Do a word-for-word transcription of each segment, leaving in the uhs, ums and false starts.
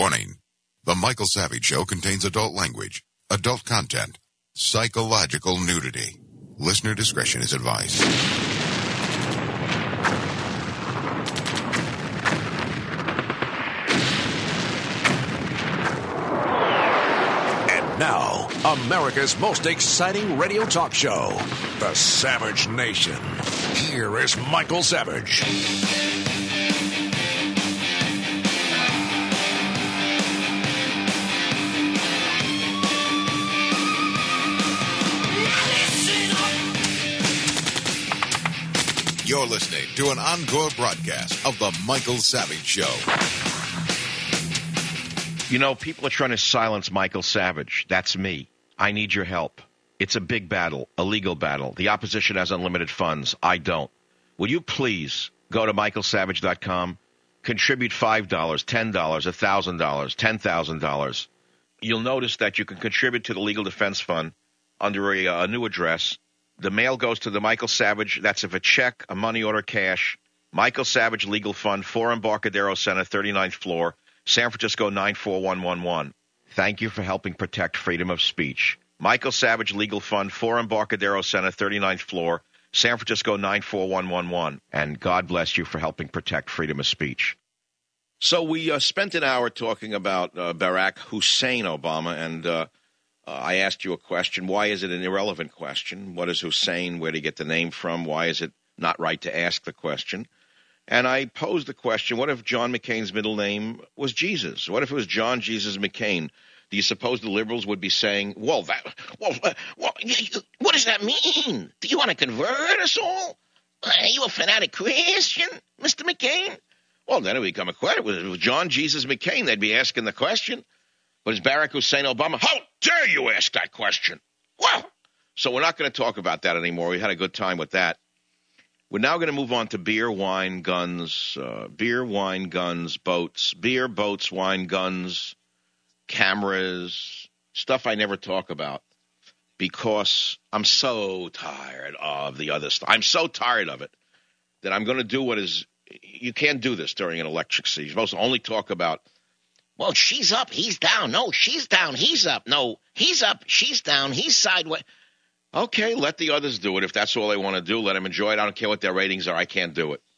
Warning. The Michael Savage Show contains adult language, adult content, psychological nudity. Listener discretion is advised. And now, America's most exciting radio talk show, The Savage Nation. Here is Michael Savage. You're listening to an encore broadcast of The Michael Savage Show. You know, people are trying to silence Michael Savage. That's me. I need your help. It's a big battle, a legal battle. The opposition has unlimited funds. I don't. Will you please go to michael savage dot com, contribute five dollars, ten dollars, one thousand dollars, ten thousand dollars. You'll notice that you can contribute to the Legal Defense Fund under a, a new address. The mail goes to the Michael Savage. That's if a check, a money order, cash. Michael Savage Legal Fund, four Embarcadero Center, thirty-ninth floor, San Francisco nine four one one one. Thank you for helping protect freedom of speech. Michael Savage Legal Fund, four Embarcadero Center, thirty-ninth floor, San Francisco nine four one one one. And God bless you for helping protect freedom of speech. So we uh, spent an hour talking about uh, Barack Hussein Obama, and uh, uh, I asked you a question. Why is it an irrelevant question? What is Hussein? Where did he get the name from? Why is it not right to ask the question? And I posed the question, what if John McCain's middle name was Jesus? What if it was John Jesus McCain? Do you suppose the liberals would be saying, well, that, well, uh, well what does that mean? Do you want to convert us all? Are you a fanatic Christian, Mister McCain? Well, then it would become a question. If it was John Jesus McCain, they'd be asking the question. But it's Barack Hussein Obama. How dare you ask that question? Well, so we're not going to talk about that anymore. We had a good time with that. We're now going to move on to beer, wine, guns, uh, beer, wine, guns, boats, beer, boats, wine, guns, cameras, stuff I never talk about because I'm so tired of the other stuff. I'm so tired of it that I'm going to do what is – you can't do this during an election season. You're supposed to only talk about, well, she's up, he's down. No, she's down, he's up. No, he's up, she's down, he's sideways. Okay, let the others do it. If that's all they want to do, let them enjoy it. I don't care what their ratings are. I can't do it.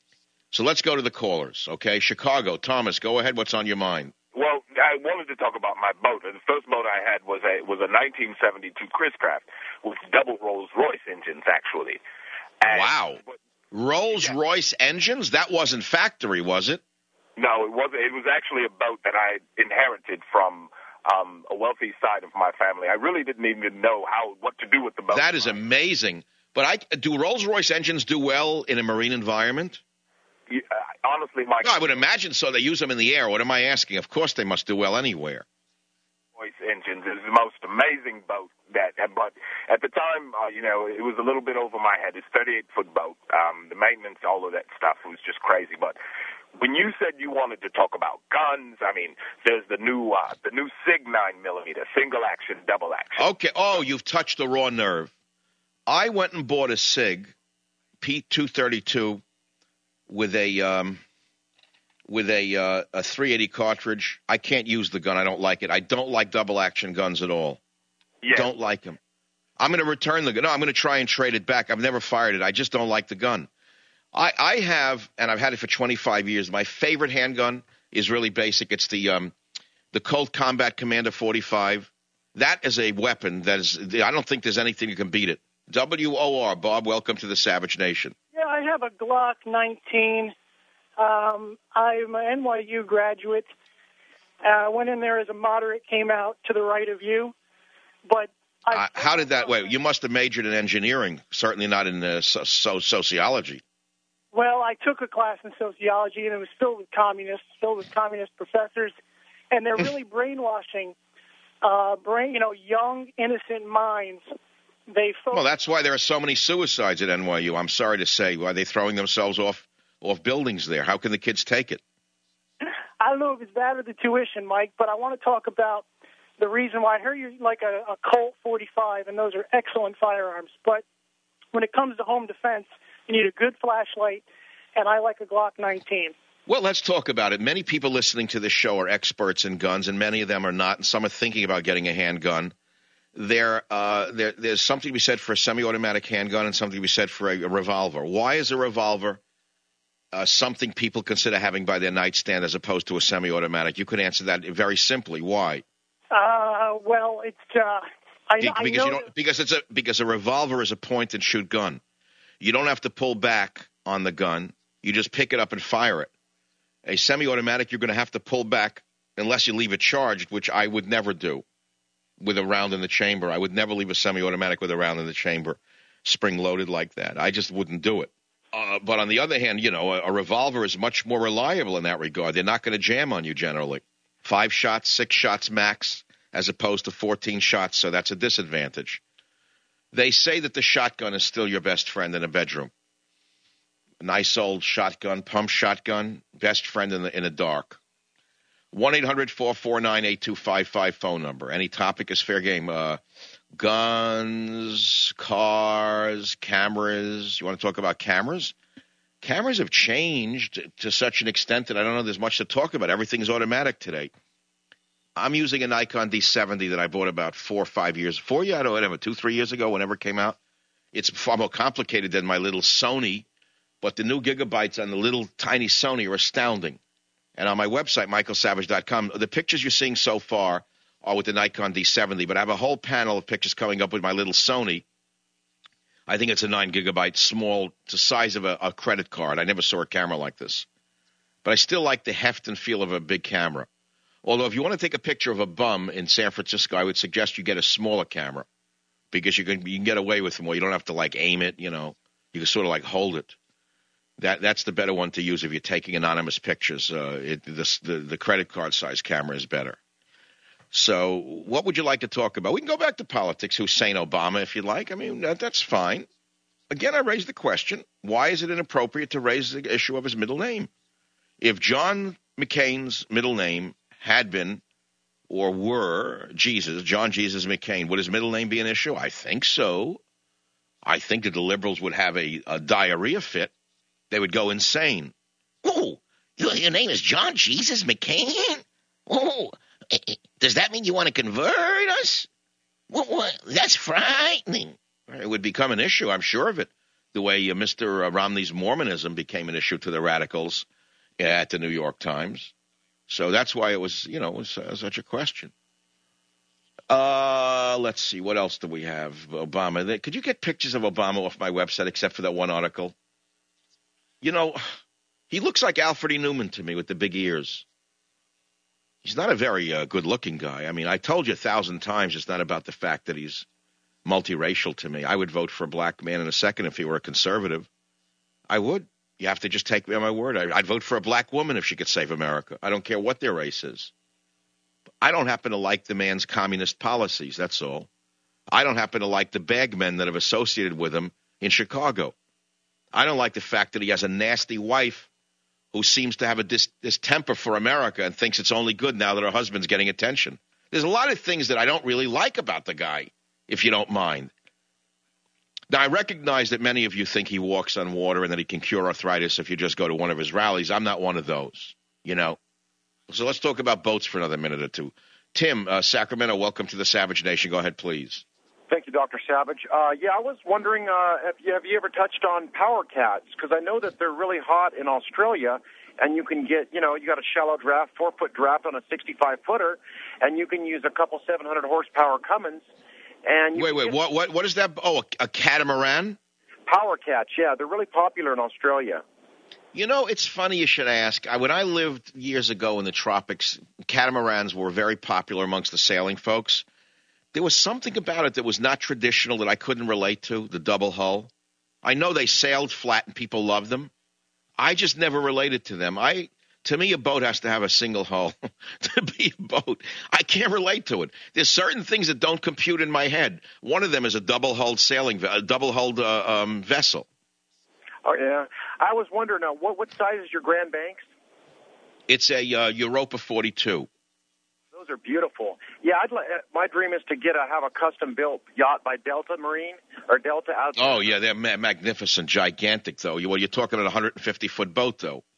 So let's go to the callers, okay? Chicago, Thomas, go ahead. What's on your mind? Well, I wanted to talk about my boat. The first boat I had was a was a nineteen seventy-two Chris Craft with double Rolls-Royce engines, actually. And, wow. But, Rolls-Royce yeah. engines? That wasn't factory, was it? No, it wasn't. It was actually a boat that I inherited from um, a wealthy side of my family. I really didn't even know how what to do with the boat. That is amazing. But I do Rolls-Royce engines do well in a marine environment? Yeah, honestly, Mike. No, I would imagine so. They use them in the air. What am I asking? Of course they must do well anywhere. Voice engines is the most amazing boat that, but at the time, uh, you know, it was a little bit over my head. It's a thirty-eight foot boat. Um, the maintenance, all of that stuff was just crazy. But when you said you wanted to talk about guns, I mean, there's the new uh, the new SIG nine millimeter, single action, double action. Okay. Oh, you've touched the raw nerve. I went and bought a SIG P two thirty-two with a um, with a uh, a three eighty cartridge. I can't use the gun. I don't like it. I don't like double action guns at all. Yeah. Don't like them. I'm going to return the gun. No, I'm going to try and trade it back. I've never fired it. I just don't like the gun. I, I have, and I've had it for twenty-five years. My favorite handgun is really basic. It's the um, the Colt Combat Commander forty-five. That is a weapon that is. I don't think there's anything that can beat it. W O R, Bob. Welcome to the Savage Nation. Yeah, I have a Glock nineteen. Um, I'm an N Y U graduate. I uh, went in there as a moderate, came out to the right of you. But I uh, how did that? Wait, you must have majored in engineering. Certainly not in uh, so, so, sociology. Well, I took a class in sociology, and it was filled with communists, filled with communist professors, and they're really brainwashing, uh, brain, you know, young, innocent minds. They focus- well, that's why there are so many suicides at N Y U. I'm sorry to say, why are they throwing themselves off off buildings there? How can the kids take it? I don't know if it's that or the tuition, Mike, but I want to talk about the reason why. I heard you like a, a Colt forty-five, and those are excellent firearms. But when it comes to home defense, you need a good flashlight, and I like a Glock nineteen. Well, let's talk about it. Many people listening to this show are experts in guns, and many of them are not, and some are thinking about getting a handgun. There, uh, there, there's something to be said for a semi-automatic handgun and something to be said for a, a revolver. Why is a revolver uh, something people consider having by their nightstand as opposed to a semi-automatic? You could answer that very simply. Why? Uh, well, it's uh, I, Be- I because know you don't, because it's a because a revolver is a point-and-shoot gun. You don't have to pull back on the gun. You just pick it up and fire it. A semi-automatic, you're going to have to pull back unless you leave it charged, which I would never do with a round in the chamber. I would never leave a semi-automatic with a round in the chamber, spring-loaded like that. I just wouldn't do it. Uh, but on the other hand, you know, a, a revolver is much more reliable in that regard. They're not going to jam on you generally. Five shots, six shots max, as opposed to fourteen shots, so that's a disadvantage. They say that the shotgun is still your best friend in a bedroom. Nice old shotgun, pump shotgun, best friend in the in the dark. one eight hundred four four nine eight two five five phone number. Any topic is fair game. Uh, guns, cars, cameras. You want to talk about cameras? Cameras have changed to such an extent that I don't know there's much to talk about. Everything's automatic today. I'm using a Nikon D seventy that I bought about four or five years, four years, I don't know, whatever, two, three years ago, whenever it came out. It's far more complicated than my little Sony. But the new gigabytes on the little tiny Sony are astounding. And on my website, michael savage dot com, the pictures you're seeing so far are with the Nikon D seventy, but I have a whole panel of pictures coming up with my little Sony. I think it's a nine gigabyte, small, it's the size of a, a credit card. I never saw a camera like this. But I still like the heft and feel of a big camera. Although if you want to take a picture of a bum in San Francisco, I would suggest you get a smaller camera because you can, you can get away with it more. You don't have to, like, aim it, you know. You can sort of, like, hold it. That That's the better one to use if you're taking anonymous pictures. Uh, it, the, the, the credit card size camera is better. So what would you like to talk about? We can go back to politics, Hussein Obama, if you'd like. I mean, that, that's fine. Again, I raised the question, why is it inappropriate to raise the issue of his middle name? If John McCain's middle name had been or were Jesus, John Jesus McCain, would his middle name be an issue? I think so. I think that the liberals would have a, a diarrhea fit. They would go insane. Oh, your name is John Jesus McCain? Oh, does that mean you want to convert us? What, what? That's frightening. It would become an issue, I'm sure of it, the way uh, Mister Romney's Mormonism became an issue to the radicals at the New York Times. So that's why it was, you know, it was uh, such a question. Uh, let's see. What else do we have? Obama. Could you get pictures of Obama off my website except for that one article? You know, he looks like Alfred E. Newman to me with the big ears. He's not a very uh, good-looking guy. I mean, I told you a thousand times it's not about the fact that he's multiracial to me. I would vote for a black man in a second if he were a conservative. I would. You have to just take me on my word. I, I'd vote for a black woman if she could save America. I don't care what their race is. I don't happen to like the man's communist policies, that's all. I don't happen to like the bagmen that have associated with him in Chicago. I don't like the fact that he has a nasty wife who seems to have a dis- distemper for America and thinks it's only good now that her husband's getting attention. There's a lot of things that I don't really like about the guy, if you don't mind. Now, I recognize that many of you think he walks on water and that he can cure arthritis if you just go to one of his rallies. I'm not one of those, you know. So let's talk about boats for another minute or two. Tim, uh, Sacramento, welcome to the Savage Nation. Go ahead, please. Thank you, Doctor Savage. Uh, yeah, I was wondering, uh, have, you, have you ever touched on power cats? Because I know that they're really hot in Australia, and you can get, you know, you got a shallow draft, four-foot draft on a sixty-five footer, and you can use a couple seven hundred horsepower Cummins. And you wait, wait, what, what, what is that? Oh, a, a catamaran? Power cats, yeah, they're really popular in Australia. You know, it's funny you should ask. I, when I lived years ago in the tropics, catamarans were very popular amongst the sailing folks. There was something about it that was not traditional that I couldn't relate to, the double hull. I know they sailed flat and people loved them. I just never related to them. I, to me, a boat has to have a single hull to be a boat. I can't relate to it. There's certain things that don't compute in my head. One of them is a double-hulled sailing, a double-hulled uh, um, vessel. Oh, yeah. I was wondering, uh, what, what size is your Grand Banks? It's a uh, Europa forty-two. Those are beautiful. Yeah, I'd li- my dream is to get a have a custom built yacht by Delta Marine or Delta out. Oh yeah, they're ma- magnificent, gigantic though. You well, you're talking about a one hundred fifty foot boat though. Well,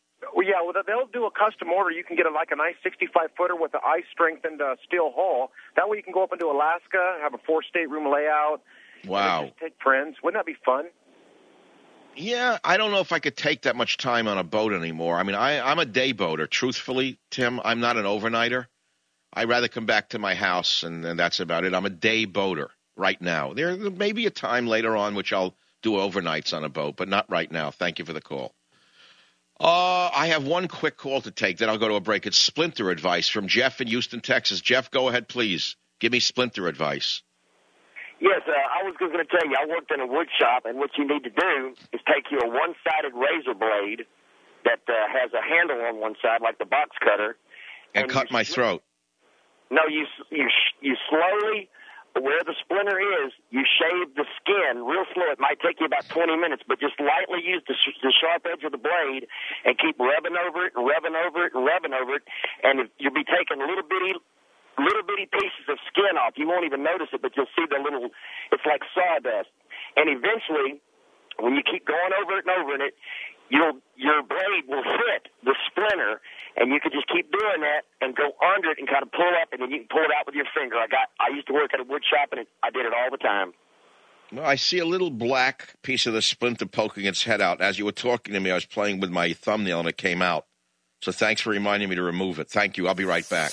Well, yeah, well, they'll do a custom order. You can get a, like a nice sixty-five footer with an ice-strengthened uh, steel hull. That way you can go up into Alaska, have a four-stateroom layout. Wow. Just take friends. Wouldn't that be fun? Yeah, I don't know if I could take that much time on a boat anymore. I mean, I, I'm a day boater. Truthfully, Tim, I'm not an overnighter. I'd rather come back to my house, and, and that's about it. I'm a day boater right now. There, there may be a time later on which I'll do overnights on a boat, but not right now. Thank you for the call. Uh, I have one quick call to take, then I'll go to a break. It's Splinter advice from Jeff in Houston, Texas. Jeff, go ahead, please. Give me Splinter advice. Yes, uh, I was going to tell you, I worked in a wood shop, and what you need to do is take your one-sided razor blade that uh, has a handle on one side, like the box cutter. And, and cut my sl- throat. No, you you you slowly, where the splinter is, you shave the skin real slow. It might take you about twenty minutes, but just lightly use the, sh- the sharp edge of the blade and keep rubbing over it and rubbing over it and rubbing over it, and you'll be taking little bitty little bitty pieces of skin off. You won't even notice it, but you'll see the little, it's like sawdust. And eventually, when you keep going over it and over it, you'll, your blade will fit the splinter, and you can just keep doing that and go under it and kind of pull up, and then you can pull it out with your finger. I got, I used to work at a wood shop, and it, I did it all the time. Well, I see a little black piece of the splinter poking its head out. As you were talking to me, I was playing with my thumbnail, and it came out. So thanks for reminding me to remove it. Thank you. I'll be right back.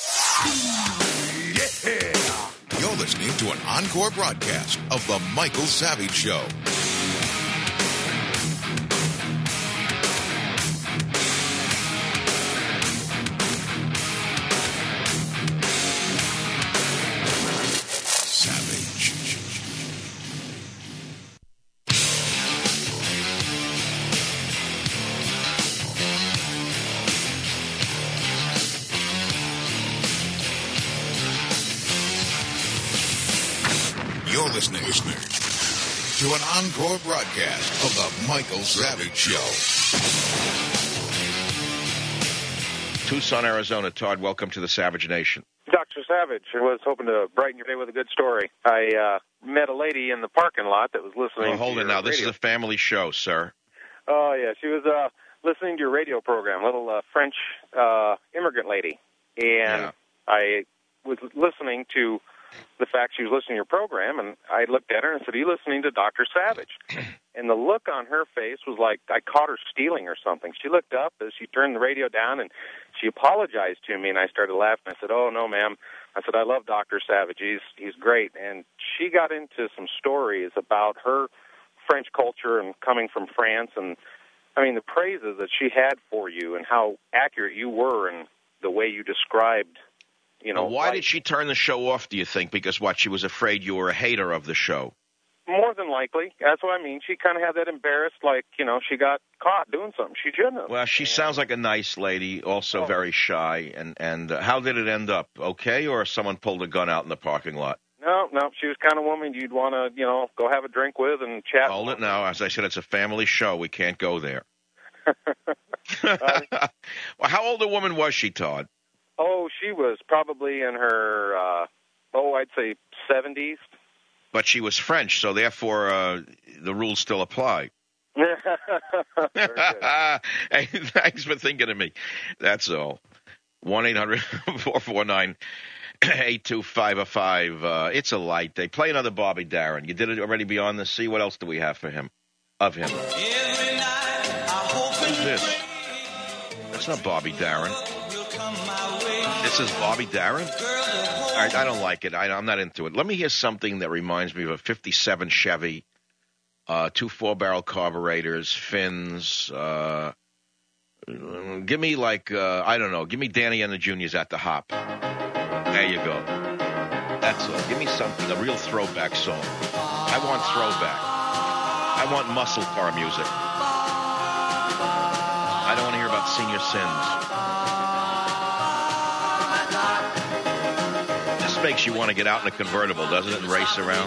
Yeah. You're listening to an encore broadcast of The Michael Savage Show. You're listening, listening to an encore broadcast of The Michael Savage Show. Tucson, Arizona. Todd, welcome to the Savage Nation. Doctor Savage, I was hoping to brighten your day with a good story. I uh, met a lady in the parking lot that was listening oh, hold to it now. radio. This is a family show, sir. Oh, yeah. She was uh, listening to your radio program, little uh, French uh, immigrant lady. And yeah. I was listening to the fact she was listening to your program, and I looked at her and said, are you listening to Doctor Savage? And the look on her face was like I caught her stealing or something. She looked up as she turned the radio down, and she apologized to me, and I started laughing. I said, oh, no, ma'am. I said, I love Doctor Savage. He's, he's great. And she got into some stories about her French culture and coming from France, and, I mean, the praises that she had for you and how accurate you were and the way you described. You know, now, why like, did she turn the show off, do you think? Because, what, she was afraid you were a hater of the show? More than likely. That's what I mean. She kind of had that embarrassed, like, you know, she got caught doing something she shouldn't have. Well, she sounds like a nice lady, also oh. very shy. And, and uh, how did it end up? Okay, or someone pulled a gun out in the parking lot? No, no, she was kind of woman you'd want to, you know, go have a drink with and chat. Hold it now. As I said, it's a family show. We can't go there. uh, well, how old a woman was she, Todd? Oh, she was probably in her, uh, oh, I'd say seventies. But she was French, so therefore uh, the rules still apply. Hey, thanks for thinking of me. That's all. one eight hundred four four nine eight two five five. Uh, it's a light day. Play another Bobby Darin. You did it already Beyond the Sea. What else do we have for him? Of him. Every night, I hope Who's this? That's not Bobby Darin. This is Bobby Darin? All right, I don't like it. I, I'm not into it. Let me hear something that reminds me of a fifty-seven Chevy, uh, two four-barrel carburetors, fins. Uh, give me like, uh, I don't know, give me Danny and the Juniors at the Hop. There you go. That's all. Give me something, a real throwback song. I want throwback. I want muscle car music. I don't want to hear about Senior Sins. Makes you want to get out in a convertible, doesn't it, and race around?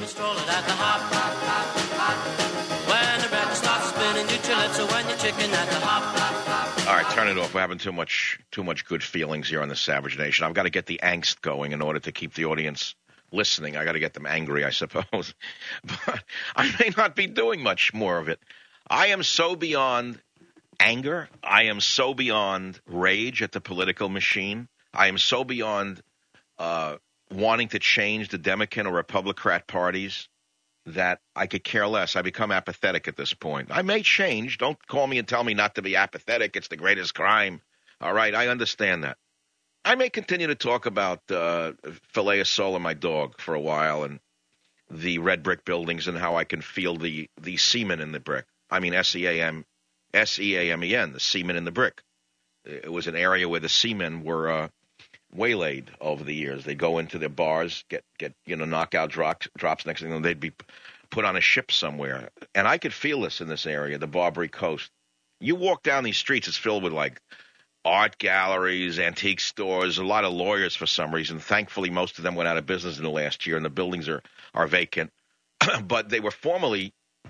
All right, turn it off. We're having too much too much good feelings here on the Savage Nation. I've got to get the angst going in order to keep the audience listening. I got to get them angry, I suppose. But I may not be doing much more of it. I am so beyond anger. I am so beyond rage at the political machine. I am so beyond uh, wanting to change the Democrat or Republican parties that I could care less. I become apathetic at this point. I may change. Don't call me and tell me not to be apathetic. It's the greatest crime. All right, I understand that. I may continue to talk about uh, filet of sole and my dog for a while and the red brick buildings and how I can feel the, the semen in the brick. I mean S E A M, S E A M E N, the semen in the brick. It was an area where the seamen were uh, waylaid over the years. They go into their bars, get, get you know, knockout drops, drops. Next thing you know, they'd be put on a ship somewhere. And I could feel this in this area, the Barbary Coast. You walk down these streets, it's filled with, like, art galleries, antique stores, a lot of lawyers for some reason. Thankfully, most of them went out of business in the last year, and the buildings are, are vacant. But they were formerly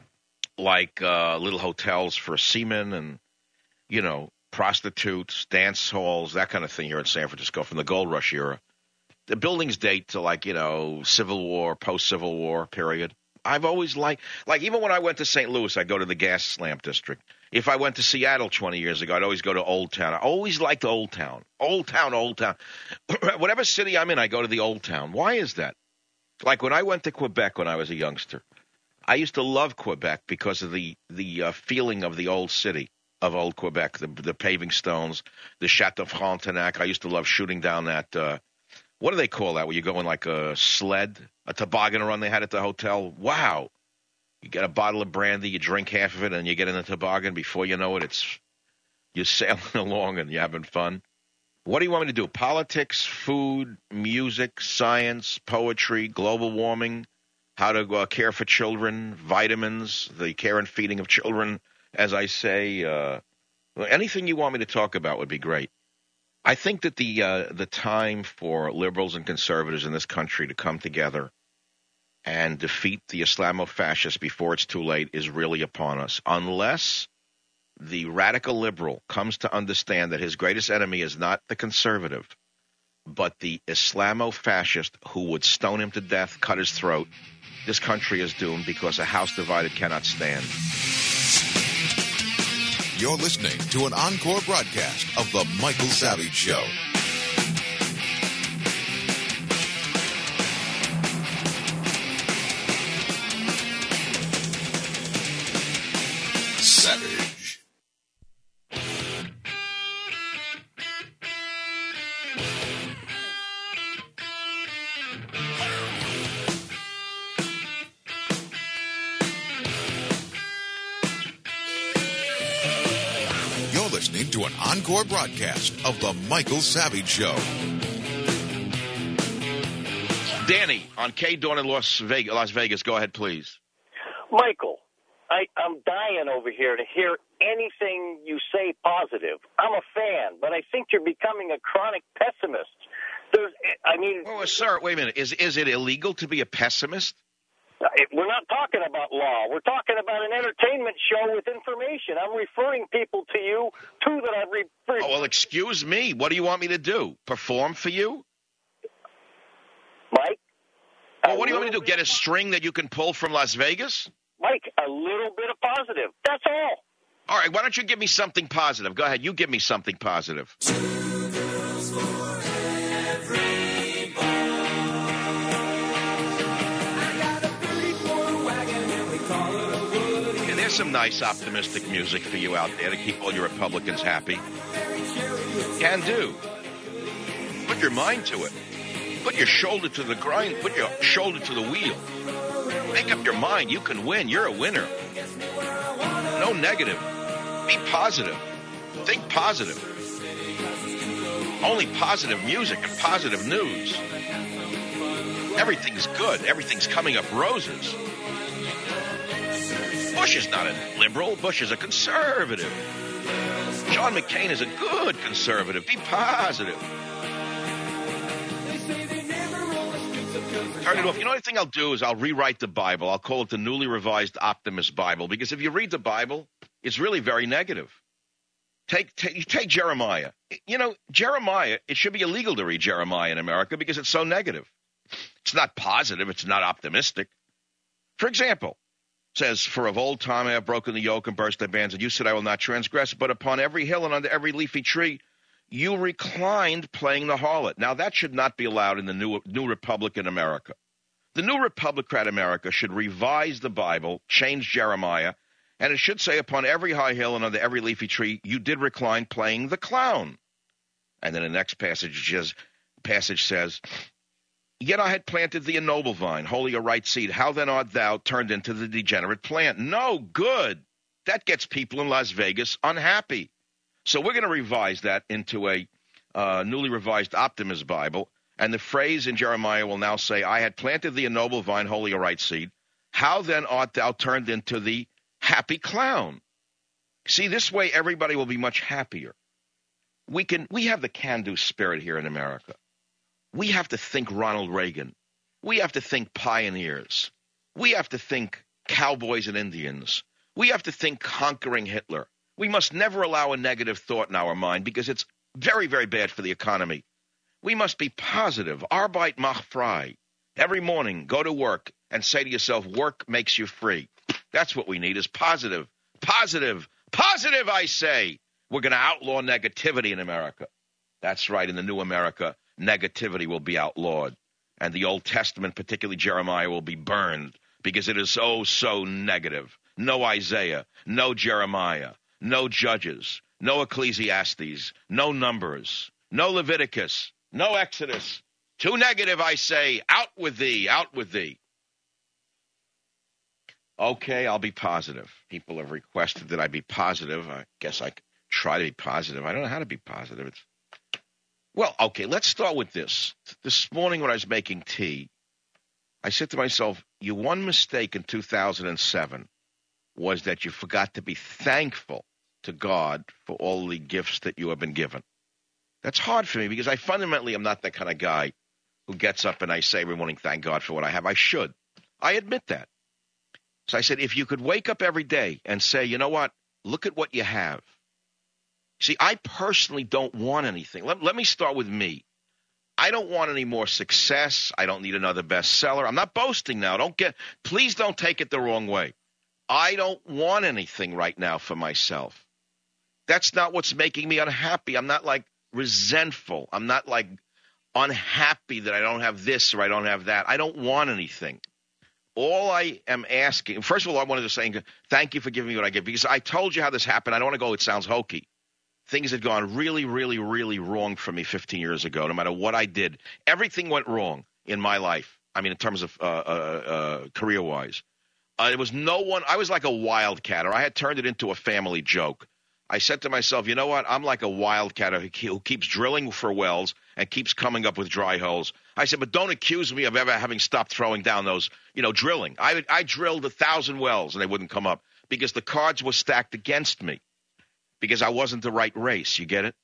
like uh, little hotels for seamen and, you know, prostitutes, dance halls, that kind of thing here in San Francisco from the Gold Rush era. The buildings date to, like, you know, Civil War, post-Civil War period. I've always liked, like, even when I went to Saint Louis, I'd go to the Gas Lamp District. If I went to Seattle twenty years ago, I'd always go to Old Town. I always liked Old Town. Old Town, Old Town. Whatever city I'm in, I go to the Old Town. Why is that? Like when I went to Quebec when I was a youngster, I used to love Quebec because of the, the uh, feeling of the old city, of old Quebec, the, the paving stones, the Chateau Frontenac. I used to love shooting down that, uh, what do they call that, where you go in like a sled, a toboggan run they had at the hotel? Wow. You get a bottle of brandy, you drink half of it, and you get in the toboggan. Before you know it, it's you're sailing along and you're having fun. What do you want me to do? Politics, food, music, science, poetry, global warming, how to uh, care for children, vitamins, the care and feeding of children, as I say. Uh, anything you want me to talk about would be great. I think that the uh, the time for liberals and conservatives in this country to come together and defeat the Islamo-fascists before it's too late is really upon us. Unless the radical liberal comes to understand that his greatest enemy is not the conservative, but the Islamo-fascist who would stone him to death, cut his throat, this country is doomed because a house divided cannot stand. You're listening to an encore broadcast of The Michael Savage Show. Savage. You're listening to an encore broadcast of The Michael Savage Show. Danny on K-Dawn in Las Vegas, Las Vegas. Go ahead, please. Michael, I, I'm dying over here to hear anything you say positive. I'm a fan, but I think you're becoming a chronic pessimist. There's, I mean, well, sir, wait a minute. Is is it illegal to be a pessimist? We're not talking about law. We're talking about an entertainment show with information. I'm referring people to you, too, that I've referred. Oh, well, excuse me. What do you want me to do? Perform for you? Mike? Well, what do you want me to do? Get a string that you can pull from Las Vegas? Mike, a little bit of positive. That's all. All right, why don't you give me something positive? Go ahead, you give me something positive. Two girls for every boy. I got a three-quarter wagon and we call it a wood. Yeah, there's some nice optimistic music for you out there to keep all your Republicans happy. Can do. Put your mind to it. Put your shoulder to the grind. Put your shoulder to the wheel. Make up your mind. You can win. You're a winner. No negative. Be positive. Think positive. Only positive music and positive news. Everything's good. Everything's coming up roses. Bush is not a liberal. Bush is a conservative. John McCain is a good conservative. Be positive. Turn it off. You know, the thing I'll do is I'll rewrite the Bible. I'll call it the newly revised Optimist Bible, because if you read the Bible, it's really very negative. Take, take, take Jeremiah. You know, Jeremiah, it should be illegal to read Jeremiah in America because it's so negative. It's not positive. It's not optimistic. For example, says, for of old time I have broken the yoke and burst the bands, and you said I will not transgress, but upon every hill and under every leafy tree you reclined playing the harlot. Now, that should not be allowed in the new, new Republican America. The new Republican America should revise the Bible, change Jeremiah, and it should say, upon every high hill and under every leafy tree, you did recline playing the clown. And then the next passage, says, passage says, yet I had planted thee a noble vine, wholly a right seed. How then art thou turned into the degenerate plant? No, good. That gets people in Las Vegas unhappy. So we're going to revise that into a uh, newly revised Optimist Bible. And the phrase in Jeremiah will now say, I had planted thee a noble vine, wholly a right seed. How then art thou turned into the happy clown? See, this way everybody will be much happier. We can. We have the can-do spirit here in America. We have to think Ronald Reagan. We have to think pioneers. We have to think cowboys and Indians. We have to think conquering Hitler. We must never allow a negative thought in our mind because it's very, very bad for the economy. We must be positive. Arbeit macht frei. Every morning, go to work and say to yourself, work makes you free. That's what we need is positive. Positive. Positive, I say. We're going to outlaw negativity in America. That's right. In the new America, negativity will be outlawed. And the Old Testament, particularly Jeremiah, will be burned because it is so, so negative. No Isaiah, no Jeremiah, no Judges, no Ecclesiastes, no Numbers, no Leviticus, no Exodus. Too negative, I say. Out with thee, out with thee. Okay, I'll be positive. People have requested that I be positive. I guess I try to be positive. I don't know how to be positive. It's... Well, okay, let's start with this. This morning when I was making tea, I said to myself, your one mistake in two thousand seven was that you forgot to be thankful to God for all the gifts that you have been given. That's hard for me because I fundamentally am not that kind of guy who gets up and I say every morning, thank God for what I have. I should. I admit that. So I said, if you could wake up every day and say, you know what, look at what you have. See, I personally don't want anything. Let, let me start with me. I don't want any more success. I don't need another bestseller. I'm not boasting now. Don't get, please don't take it the wrong way. I don't want anything right now for myself. That's not what's making me unhappy. I'm not like resentful. I'm not like unhappy that I don't have this or I don't have that. I don't want anything. All I am asking, first of all, I wanted to say thank you for giving me what I give, because I told you how this happened. I don't want to go, it sounds hokey. Things had gone really, really, really wrong for me fifteen years ago, no matter what I did. Everything went wrong in my life, I mean, in terms of uh, uh, uh, career-wise. Uh, there was no one – I was like a wildcat, or I had turned it into a family joke. I said to myself, you know what, I'm like a wildcat who, who keeps drilling for wells and keeps coming up with dry holes. I said, but don't accuse me of ever having stopped throwing down those, you know, drilling. I, I drilled a thousand wells and they wouldn't come up because the cards were stacked against me because I wasn't the right race. You get it?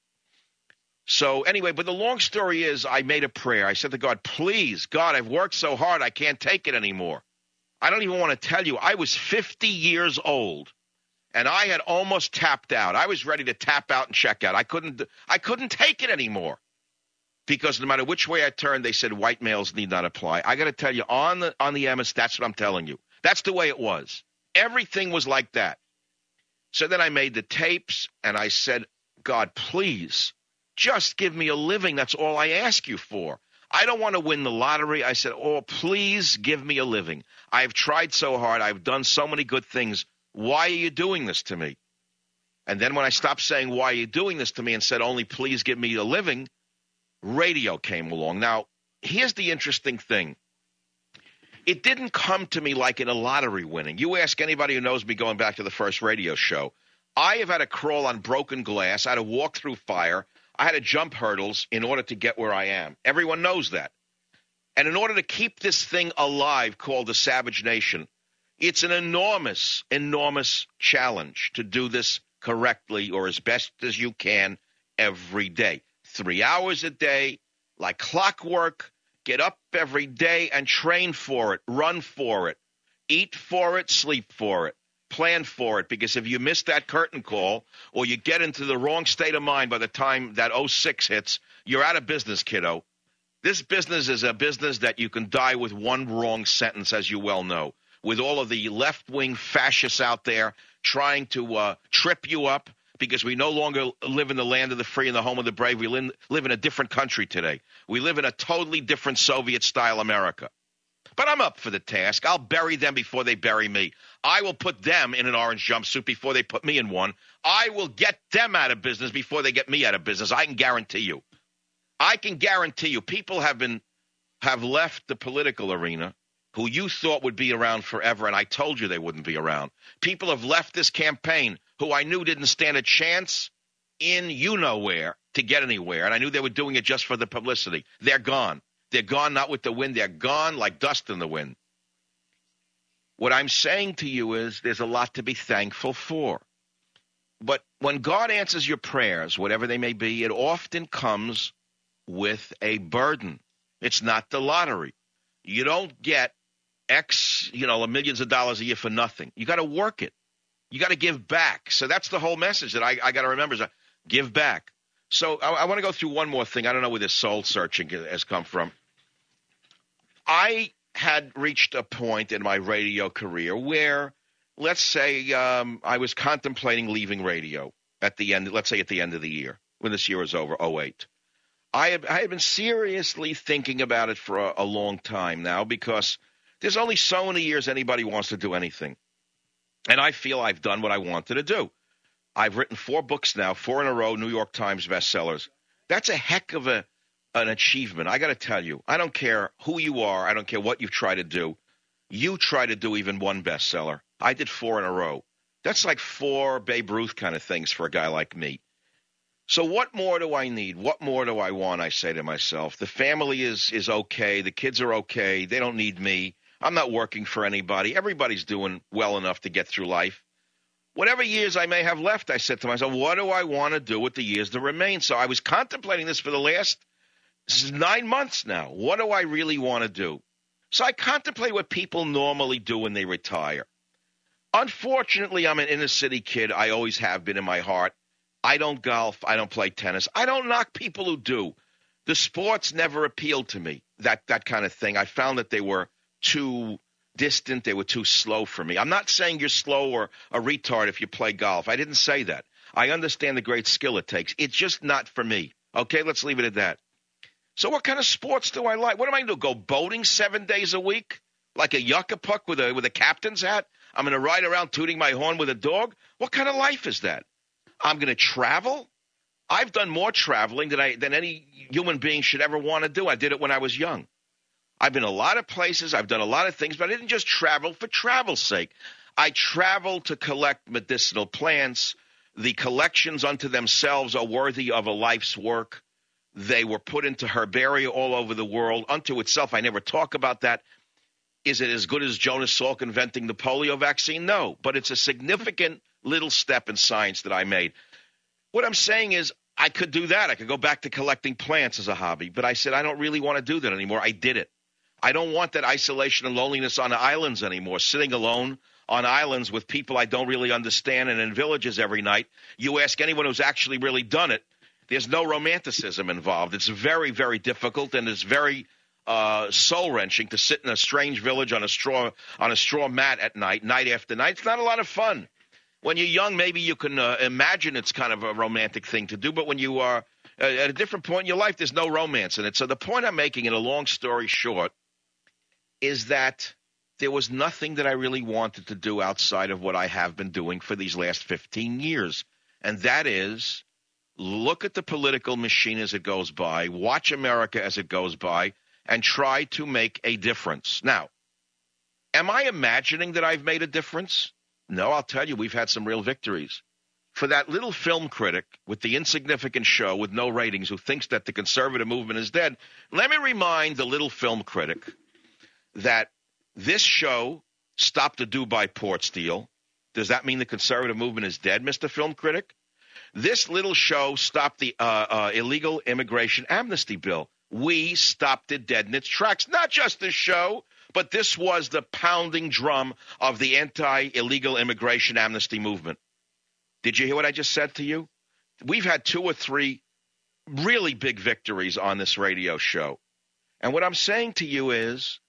So anyway, but the long story is I made a prayer. I said to God, please, God, I've worked so hard I can't take it anymore. I don't even want to tell you. I was fifty years old. And I had almost tapped out. I was ready to tap out and check out. I couldn't I couldn't take it anymore because no matter which way I turned, they said white males need not apply. I got to tell you, on the on the M S, that's what I'm telling you. That's the way it was. Everything was like that. So then I made the tapes, and I said, God, please, just give me a living. That's all I ask you for. I don't want to win the lottery. I said, oh, please give me a living. I've tried so hard. I've done so many good things. Why are you doing this to me? And then when I stopped saying, why are you doing this to me, and said, only please give me a living, radio came along. Now, here's the interesting thing. It didn't come to me like in a lottery winning. You ask anybody who knows me going back to the first radio show. I have had to crawl on broken glass. I had to walk through fire. I had to jump hurdles in order to get where I am. Everyone knows that. And in order to keep this thing alive called the Savage Nation, it's an enormous, enormous challenge to do this correctly or as best as you can every day. Three hours a day, like clockwork, get up every day and train for it, run for it, eat for it, sleep for it, plan for it. Because if you miss that curtain call or you get into the wrong state of mind by the time that oh six hits, you're out of business, kiddo. This business is a business that you can die with one wrong sentence, as you well know. with all of the left-wing fascists out there trying to uh, trip you up because we no longer live in the land of the free and the home of the brave. We live in a different country today. We live in a totally different Soviet-style America. But I'm up for the task. I'll bury them before they bury me. I will put them in an orange jumpsuit before they put me in one. I will get them out of business before they get me out of business. I can guarantee you. I can guarantee you people have been have left the political arena who you thought would be around forever, and I told you they wouldn't be around. People have left this campaign who I knew didn't stand a chance in you-know-where to get anywhere, and I knew they were doing it just for the publicity. They're gone. They're gone not with the wind. They're gone like dust in the wind. What I'm saying to you is there's a lot to be thankful for. But when God answers your prayers, whatever they may be, it often comes with a burden. It's not the lottery. You don't get X, you know, millions of dollars a year for nothing. You got to work it. You got to give back. So that's the whole message that I, I got to remember is uh, give back. So I, I want to go through one more thing. I don't know where this soul searching has come from. I had reached a point in my radio career where, let's say, um, I was contemplating leaving radio at the end, let's say at the end of the year, when this year was over, oh eight. I have, I have been seriously thinking about it for a, a long time now because there's only so many years anybody wants to do anything. And I feel I've done what I wanted to do. I've written four books now, four in a row, New York Times bestsellers. That's a heck of a an achievement. I got to tell you, I don't care who you are. I don't care what you've tried to do. You try to do even one bestseller. I did four in a row. That's like four Babe Ruth kind of things for a guy like me. So what more do I need? What more do I want, I say to myself. The family is is okay. The kids are okay. They don't need me. I'm not working for anybody. Everybody's doing well enough to get through life. Whatever years I may have left, I said to myself, what do I want to do with the years that remain? So I was contemplating this for the last this is nine months now. What do I really want to do? So I contemplate what people normally do when they retire. Unfortunately, I'm an inner city kid. I always have been in my heart. I don't golf. I don't play tennis. I don't knock people who do. The sports never appealed to me, that that kind of thing. I found that they were too distant. They were too slow for me. I'm not saying you're slow or a retard if you play golf. I didn't say that. I understand the great skill it takes. It's just not for me. Okay, let's leave it at that. So what kind of sports do I like? What am I going to do, go boating seven days a week like a yucca puck with a, with a captain's hat? I'm going to ride around tooting my horn with a dog? What kind of life is that? I'm going to travel? I've done more traveling than I than any human being should ever want to do. I did it when I was young. I've been a lot of places. I've done a lot of things, but I didn't just travel for travel's sake. I traveled to collect medicinal plants. The collections unto themselves are worthy of a life's work. They were put into herbaria all over the world. Unto itself, I never talk about that. Is it as good as Jonas Salk inventing the polio vaccine? No, but it's a significant little step in science that I made. What I'm saying is I could do that. I could go back to collecting plants as a hobby, but I said I don't really want to do that anymore. I did it. I don't want that isolation and loneliness on islands anymore, sitting alone on islands with people I don't really understand and in villages every night. You ask anyone who's actually really done it, there's no romanticism involved. It's very, very difficult, and it's very uh, soul-wrenching to sit in a strange village on a straw on a straw mat at night, night after night. It's not a lot of fun. When you're young, maybe you can uh, imagine it's kind of a romantic thing to do, but when you are uh, at a different point in your life, there's no romance in it. So the point I'm making, in a long story short, is that there was nothing that I really wanted to do outside of what I have been doing for these last fifteen years, and that is look at the political machine as it goes by, watch America as it goes by, and try to make a difference. Now, am I imagining that I've made a difference? No, I'll tell you, we've had some real victories. For that little film critic with the insignificant show with no ratings who thinks that the conservative movement is dead, let me remind the little film critic that this show stopped the Dubai port deal. Does that mean the conservative movement is dead, Mister Film Critic? This little show stopped the uh, uh, illegal immigration amnesty bill. We stopped it dead in its tracks. Not just this show, but this was the pounding drum of the anti-illegal immigration amnesty movement. Did you hear what I just said to you? We've had two or three really big victories on this radio show. And what I'm saying to you is,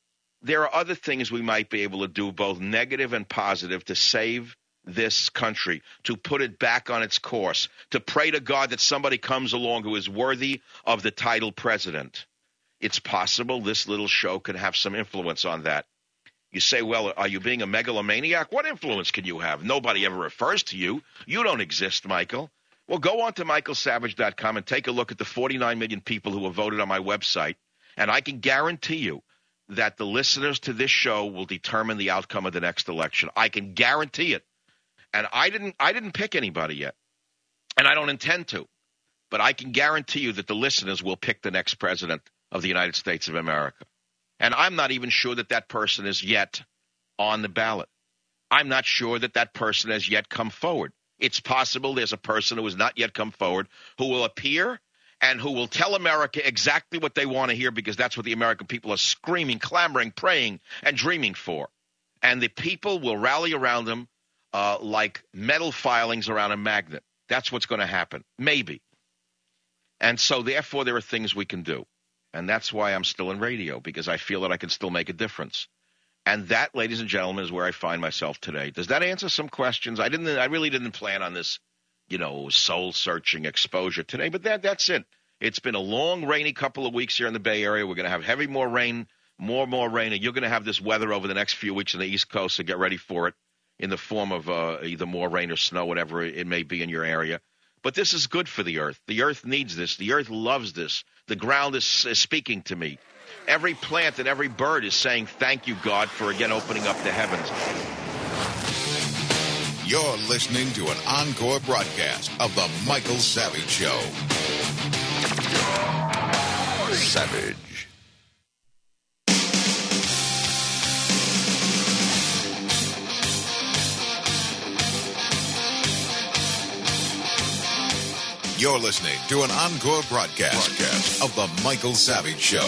there are other things we might be able to do, both negative and positive, to save this country, to put it back on its course, to pray to God that somebody comes along who is worthy of the title president. It's possible this little show can have some influence on that. You say, well, are you being a megalomaniac? What influence can you have? Nobody ever refers to you. You don't exist, Michael. Well, go on to michael savage dot com and take a look at the forty-nine million people who have voted on my website, and I can guarantee you that the listeners to this show will determine the outcome of the next election. I can guarantee it. And I didn't I didn't pick anybody yet, and I don't intend to. But I can guarantee you that the listeners will pick the next president of the United States of America. And I'm not even sure that that person is yet on the ballot. I'm not sure that that person has yet come forward. It's possible there's a person who has not yet come forward who will appear and who will tell America exactly what they want to hear, because that's what the American people are screaming, clamoring, praying, and dreaming for. And the people will rally around them uh, like metal filings around a magnet. That's what's going to happen. Maybe. And so, therefore, there are things we can do. And that's why I'm still in radio, because I feel that I can still make a difference. And that, ladies and gentlemen, is where I find myself today. Does that answer some questions? I didn't. I really didn't plan on this, you know, soul-searching exposure today, but that that's it. It's been a long, rainy couple of weeks here in the Bay Area. We're going to have heavy more rain, more, more rain, and you're going to have this weather over the next few weeks on the East Coast, so get ready for it in the form of uh, either more rain or snow, whatever it may be in your area. But this is good for the earth. The earth needs this. The earth loves this. The ground is, is speaking to me. Every plant and every bird is saying, thank you, God, for again opening up the heavens. You're listening to an encore broadcast of The Michael Savage Show. Savage. You're listening to an encore broadcast, broadcast of The Michael Savage Show.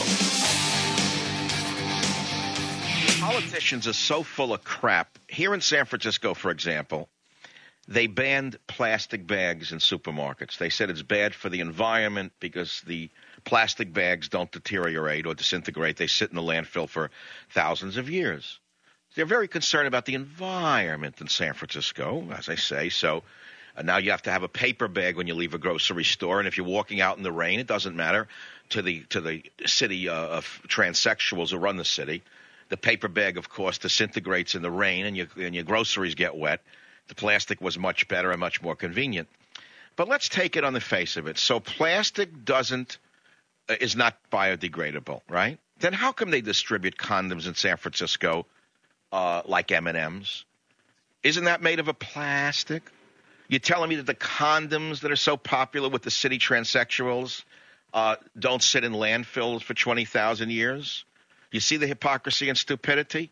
Politicians are so full of crap. Here in San Francisco, for example, they banned plastic bags in supermarkets. They said it's bad for the environment because the plastic bags don't deteriorate or disintegrate. They sit in the landfill for thousands of years. They're very concerned about the environment in San Francisco, as I say. So uh, now you have to have a paper bag when you leave a grocery store. And if you're walking out in the rain, it doesn't matter to the to the city uh, of transsexuals who run the city. The paper bag, of course, disintegrates in the rain, and, you, and your groceries get wet. The plastic was much better and much more convenient. But let's take it on the face of it. So plastic doesn't uh, is not biodegradable, right? Then how come they distribute condoms in San Francisco uh, like M and M's? Isn't that made of a plastic? You're telling me that the condoms that are so popular with the city transsexuals uh, don't sit in landfills for twenty thousand years? You see the hypocrisy and stupidity?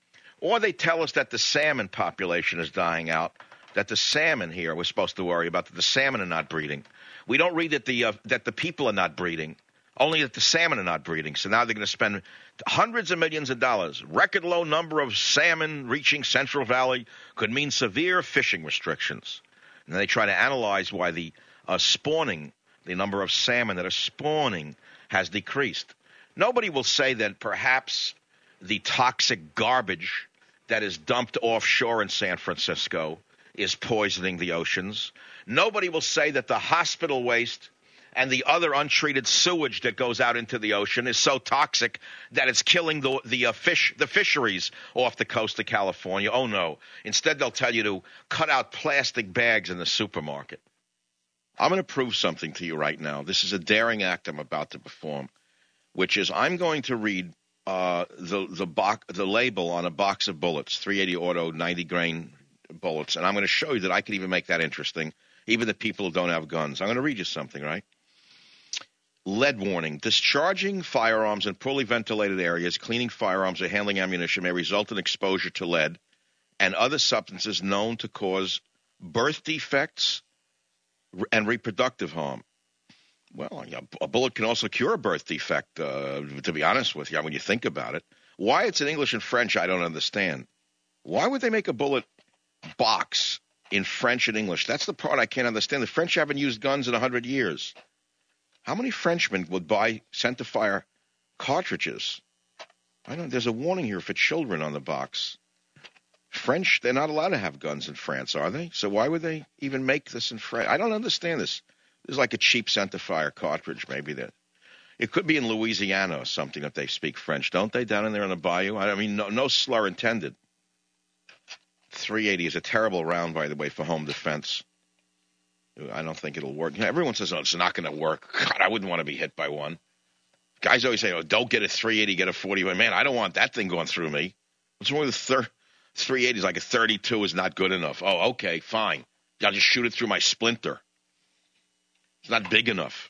Or they tell us that the salmon population is dying out, that the salmon here we're supposed to worry about, that the salmon are not breeding. We don't read that the uh, that the people are not breeding, only that the salmon are not breeding. So now they're going to spend hundreds of millions of dollars. Record low number of salmon reaching Central Valley could mean severe fishing restrictions. And they try to analyze why the uh, spawning, the number of salmon that are spawning has decreased. Nobody will say that perhaps the toxic garbage that is dumped offshore in San Francisco is poisoning the oceans. Nobody will say that the hospital waste and the other untreated sewage that goes out into the ocean is so toxic that it's killing the the uh, fish the fisheries off the coast of California. Oh, no. Instead, they'll tell you to cut out plastic bags in the supermarket. I'm going to prove something to you right now. This is a daring act I'm about to perform, which is I'm going to read uh, the the, bo- the label on a box of bullets, three eighty Auto ninety grain bullets, and I'm going to show you that I can even make that interesting, even the people who don't have guns. I'm going to read you something, right? Lead warning. Discharging firearms in poorly ventilated areas, cleaning firearms, or handling ammunition may result in exposure to lead and other substances known to cause birth defects and reproductive harm. Well, a bullet can also cure a birth defect, uh, to be honest with you, when you think about it. Why it's in English and French, I don't understand. Why would they make a bullet box in French and English? That's the part I can't understand. The French haven't used guns in one hundred years. How many Frenchmen would buy centerfire cartridges? I don't. There's a warning here for children on the box. French, they're not allowed to have guns in France, are they? So why would they even make this in France? I don't understand this. This is like a cheap centerfire cartridge, maybe that. It could be in Louisiana or something if they speak French, don't they, down in there on the bayou? I mean, no, no slur intended. three eighty is a terrible round, by the way, for home defense. I don't think it'll work. You know, everyone says, oh, it's not going to work. God, I wouldn't want to be hit by one. Guys always say, oh, don't get a three eighty, get a forty. Man, I don't want that thing going through me. What's wrong with the third? three eighty is like a thirty-two is not good enough. Oh, okay, fine. I'll just shoot it through my splinter. It's not big enough.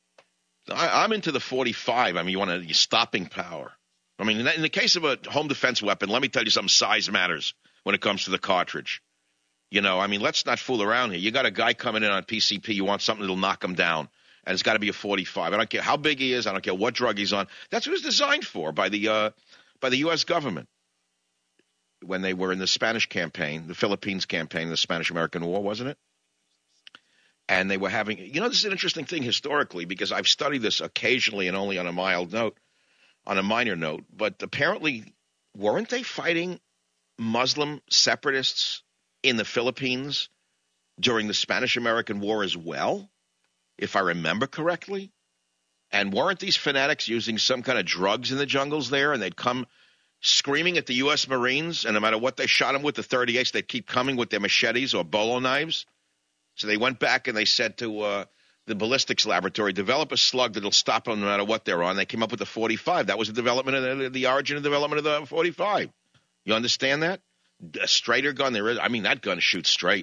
I, I'm into the forty-five. I mean, you want a stopping power. I mean, in, in the case of a home defense weapon, let me tell you something, size matters when it comes to the cartridge. You know, I mean, let's not fool around here. You got a guy coming in on P C P, you want something that'll knock him down, and it's got to be a forty-five. I don't care how big he is. I don't care what drug he's on. That's what it's designed for by the uh, by the U S government. When they were in the Spanish campaign, the Philippines campaign, the Spanish-American War, wasn't it? And they were having, you know, this is an interesting thing historically because I've studied this occasionally and only on a mild note, on a minor note, but apparently weren't they fighting Muslim separatists in the Philippines during the Spanish-American War as well, if I remember correctly? And weren't these fanatics using some kind of drugs in the jungles there, and they'd come screaming at the U S Marines, and no matter what they shot them with, the thirty-eights, they'd keep coming with their machetes or bolo knives? So they went back and they said to uh, the ballistics laboratory, develop a slug that'll stop them no matter what they're on. They came up with the forty-five. That was the development of the, the origin and development of the forty-five. You understand that? A straighter gun there is. I mean, that gun shoots straight.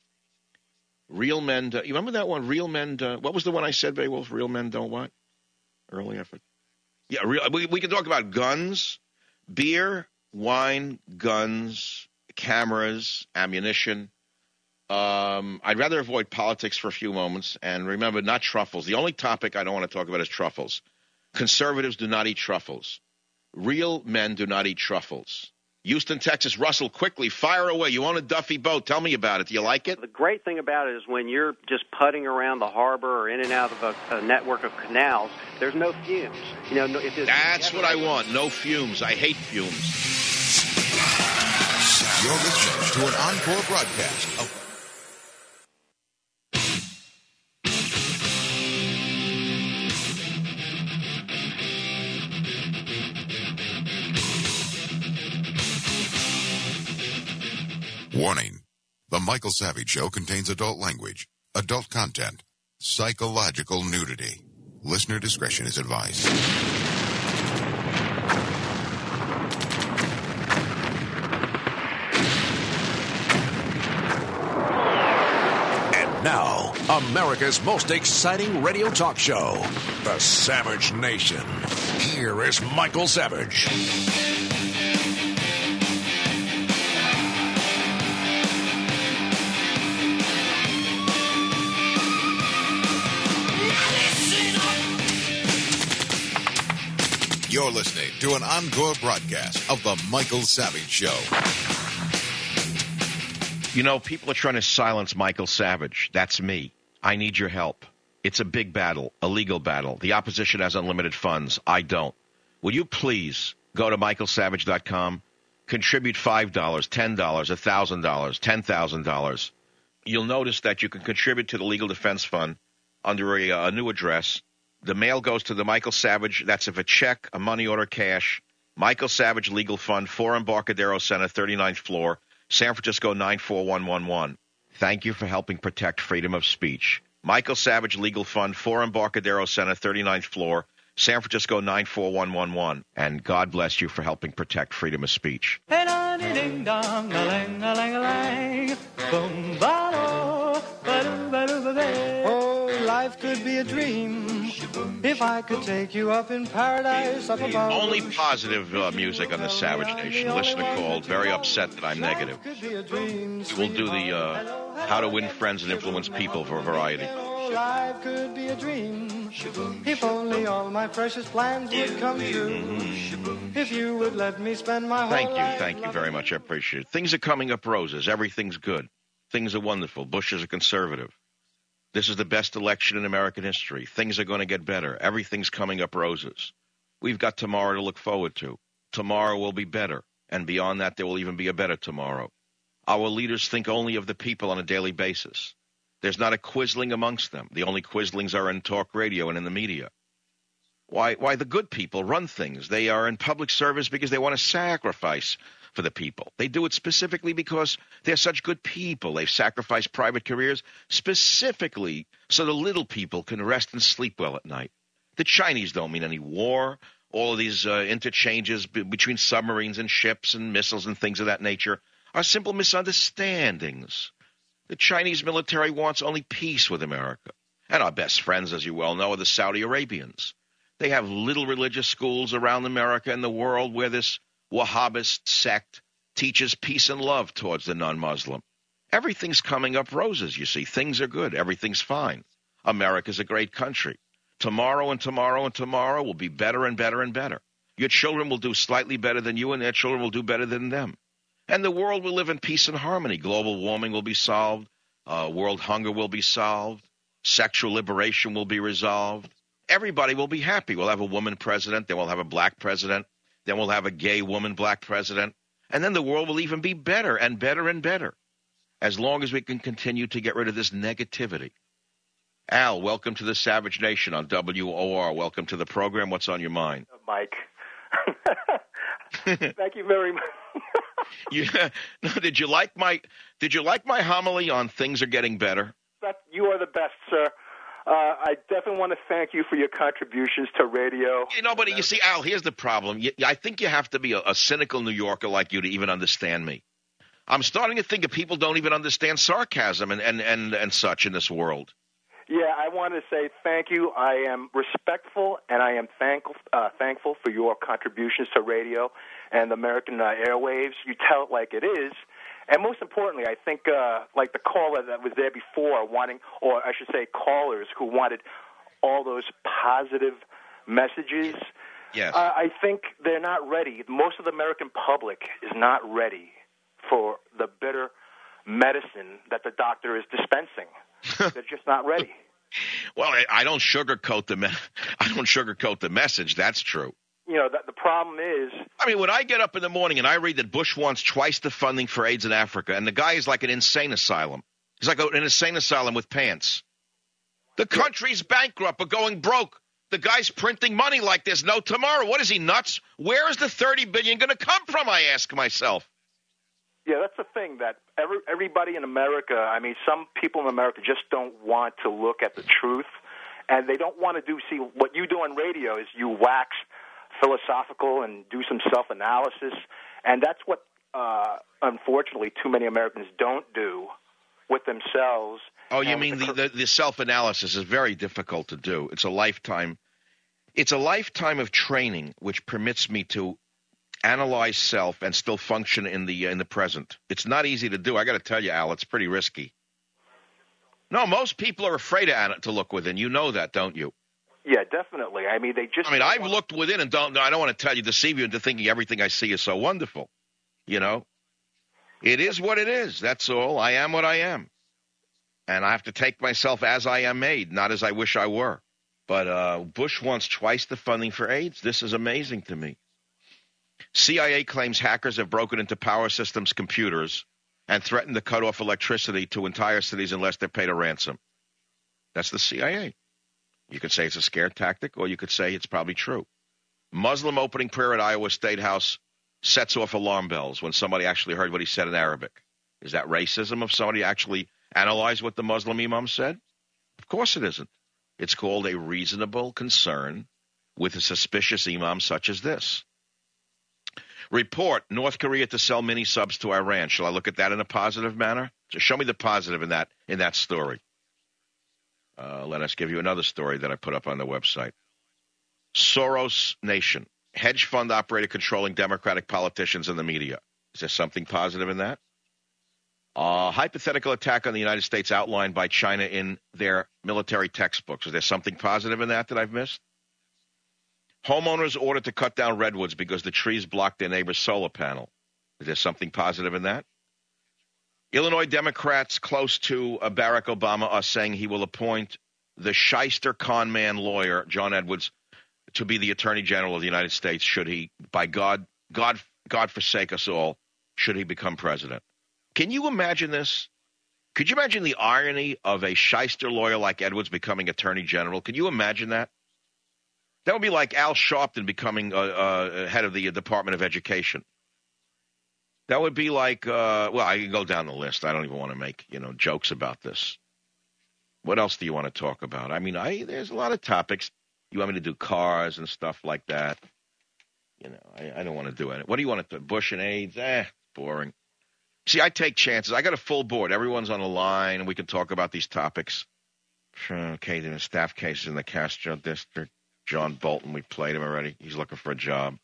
Real men. Do, you remember that one? Real men. Do, what was the one I said, Bay Wolf? Real men don't what? Early effort. Yeah, real, we, we can talk about guns, beer, wine, guns, cameras, ammunition. Um, I'd rather avoid politics for a few moments. And remember, not truffles. The only topic I don't want to talk about is truffles. Conservatives do not eat truffles. Real men do not eat truffles. Houston, Texas. Russell, quickly, fire away. You own a Duffy boat. Tell me about it. Do you like it? The great thing about it is when you're just putting around the harbor or in and out of a, a network of canals, there's no fumes. You know, no, if That's what I want. No fumes. I hate fumes. You're listening to an encore broadcast of Warning. The Michael Savage Show contains adult language, adult content, psychological nudity. Listener discretion is advised. And now, America's most exciting radio talk show, The Savage Nation. Here is Michael Savage. You're listening to an encore broadcast of The Michael Savage Show. You know, people are trying to silence Michael Savage. That's me. I need your help. It's a big battle, a legal battle. The opposition has unlimited funds. I don't. Will you please go to michael savage dot com, contribute five dollars, ten dollars, one thousand dollars, ten thousand dollars. You'll notice that you can contribute to the Legal Defense Fund under a, a new address. The mail goes to the Michael Savage. That's if a check, a money order, cash. Michael Savage Legal Fund, four Embarcadero Center, thirty-ninth floor, San Francisco nine four one one one. Thank you for helping protect freedom of speech. Michael Savage Legal Fund, four Embarcadero Center, thirty-ninth floor, San Francisco nine four one one one. And God bless you for helping protect freedom of speech. Oh, life could be a dream if I could take you up in paradise up above. Only positive uh, music on the Savage Nation. Listener called, very upset that I'm negative. We'll do the uh, How to Win Friends and Influence People for variety. Life could be a dream if only all my precious plans would come true. Mm-hmm. If you would let me spend my whole Thank you, life. thank you very much. I appreciate it. Things are coming up roses. Everything's good. Things are wonderful. Bush is a conservative. This is the best election in American history. Things are going to get better. Everything's coming up roses. We've got tomorrow to look forward to. tomorrow will be better. And beyond that, there will even be a better tomorrow. Our leaders think only of the people on a daily basis. There's not a quisling amongst them. The only quislings are in talk radio and in the media. Why, why the good people run things. They are in public service because they want to sacrifice for the people. They do it specifically because they're such good people. They've sacrificed private careers specifically so the little people can rest and sleep well at night. The Chinese don't mean any war. All of these uh, interchanges b- between submarines and ships and missiles and things of that nature are simple misunderstandings. The Chinese military wants only peace with America. And our best friends, as you well know, are the Saudi Arabians. They have little religious schools around America and the world where this Wahhabist sect teaches peace and love towards the non-Muslim. Everything's coming up roses, you see. Things are good. Everything's fine. America's a great country. Tomorrow and tomorrow and tomorrow will be better and better and better. Your children will do slightly better than you, and their children will do better than them. And the world will live in peace and harmony. Global warming will be solved. Uh, world hunger will be solved. Sexual liberation will be resolved. Everybody will be happy. We'll have a woman president. Then we'll have a black president. Then we'll have a gay woman black president. And then the world will even be better and better and better as long as we can continue to get rid of this negativity. Al, welcome to the Savage Nation on W O R. Welcome to the program. What's on your mind? Mike. Thank you very much. Yeah. No, did you like my Did you like my homily on things are getting better? That, you are the best, sir. Uh, I definitely want to thank you for your contributions to radio. You know, but you see, Al, here's the problem. You, I think you have to be a, a cynical New Yorker like you to even understand me. I'm starting to think that people don't even understand sarcasm and, and, and, and such in this world. Yeah, I want to say thank you. I am respectful and I am thankful uh, thankful for your contributions to radio and the American uh, airwaves. You tell it like it is. And most importantly, I think uh, like the caller that was there before wanting, or I should say callers who wanted all those positive messages. Yes. Uh, I think they're not ready. Most of the American public is not ready for the bitter medicine that the doctor is dispensing. They're just not ready. Well, I, I don't sugarcoat the me- I don't sugarcoat the message. That's true. You know, the, the problem is... I mean, when I get up in the morning and I read that Bush wants twice the funding for AIDS in Africa, and the guy is like an insane asylum. He's like an insane asylum with pants. The country's bankrupt or going broke. The guy's printing money like there's no tomorrow. What is he, nuts? Where is the thirty billion dollars going to come from, I ask myself. Yeah, that's the thing, that every, everybody in America, I mean, some people in America just don't want to look at the truth, and they don't want to do, see, what you do on radio is you wax philosophical and do some self-analysis, and that's what, uh, unfortunately, too many Americans don't do with themselves. Oh, you mean the, the, the self-analysis is very difficult to do. It's a lifetime. It's a lifetime of training which permits me to analyze self and still function in the in the present. It's not easy to do. I got to tell you, Al, it's pretty risky. No, most people are afraid to, to look within. You know that, don't you? Yeah, definitely. I mean, they just. I mean, I've looked within and don't. I don't want to tell you, deceive you into thinking everything I see is so wonderful. You know, it is what it is. That's all. I am what I am, and I have to take myself as I am made, not as I wish I were. But uh, Bush wants twice the funding for AIDS. This is amazing to me. C I A claims hackers have broken into power systems computers and threatened to cut off electricity to entire cities unless they're paid a ransom. That's the C I A. You could say it's a scare tactic, or you could say it's probably true. Muslim opening prayer at Iowa State House sets off alarm bells when somebody actually heard what he said in Arabic. Is that racism if somebody actually analyzed what the Muslim imam said? Of course it isn't. It's called a reasonable concern with a suspicious imam such as this. Report, North Korea to sell mini-subs to Iran. Shall I look at that in a positive manner? So show me the positive in that in that story. Uh, let us give you another story that I put up on the website. Soros Nation, hedge fund operator controlling Democratic politicians and the media. Is there something positive in that? Uh, hypothetical attack on the United States outlined by China in their military textbooks. Is there something positive in that that I've missed? Homeowners ordered to cut down redwoods because the trees blocked their neighbor's solar panel. Is there something positive in that? Illinois Democrats close to uh, Barack Obama are saying he will appoint the shyster conman lawyer, John Edwards, to be the Attorney General of the United States should he, by God, God, God forsake us all, should he become president. Can you imagine this? Could you imagine the irony of a shyster lawyer like Edwards becoming attorney general? Can you imagine that? That would be like Al Sharpton becoming uh, uh, head of the Department of Education. That would be like, uh, well, I can go down the list. I don't even want to make, you know, jokes about this. What else do you want to talk about? I mean, I there's a lot of topics. You want me to do cars and stuff like that? You know, I, I don't want to do it. What do you want to do? Bush and AIDS? Eh, boring. See, I take chances. I got a full board. Everyone's on the line, and we can talk about these topics. Okay, there's staff cases in the Castro district. John Bolton, we played him already. He's looking for a job.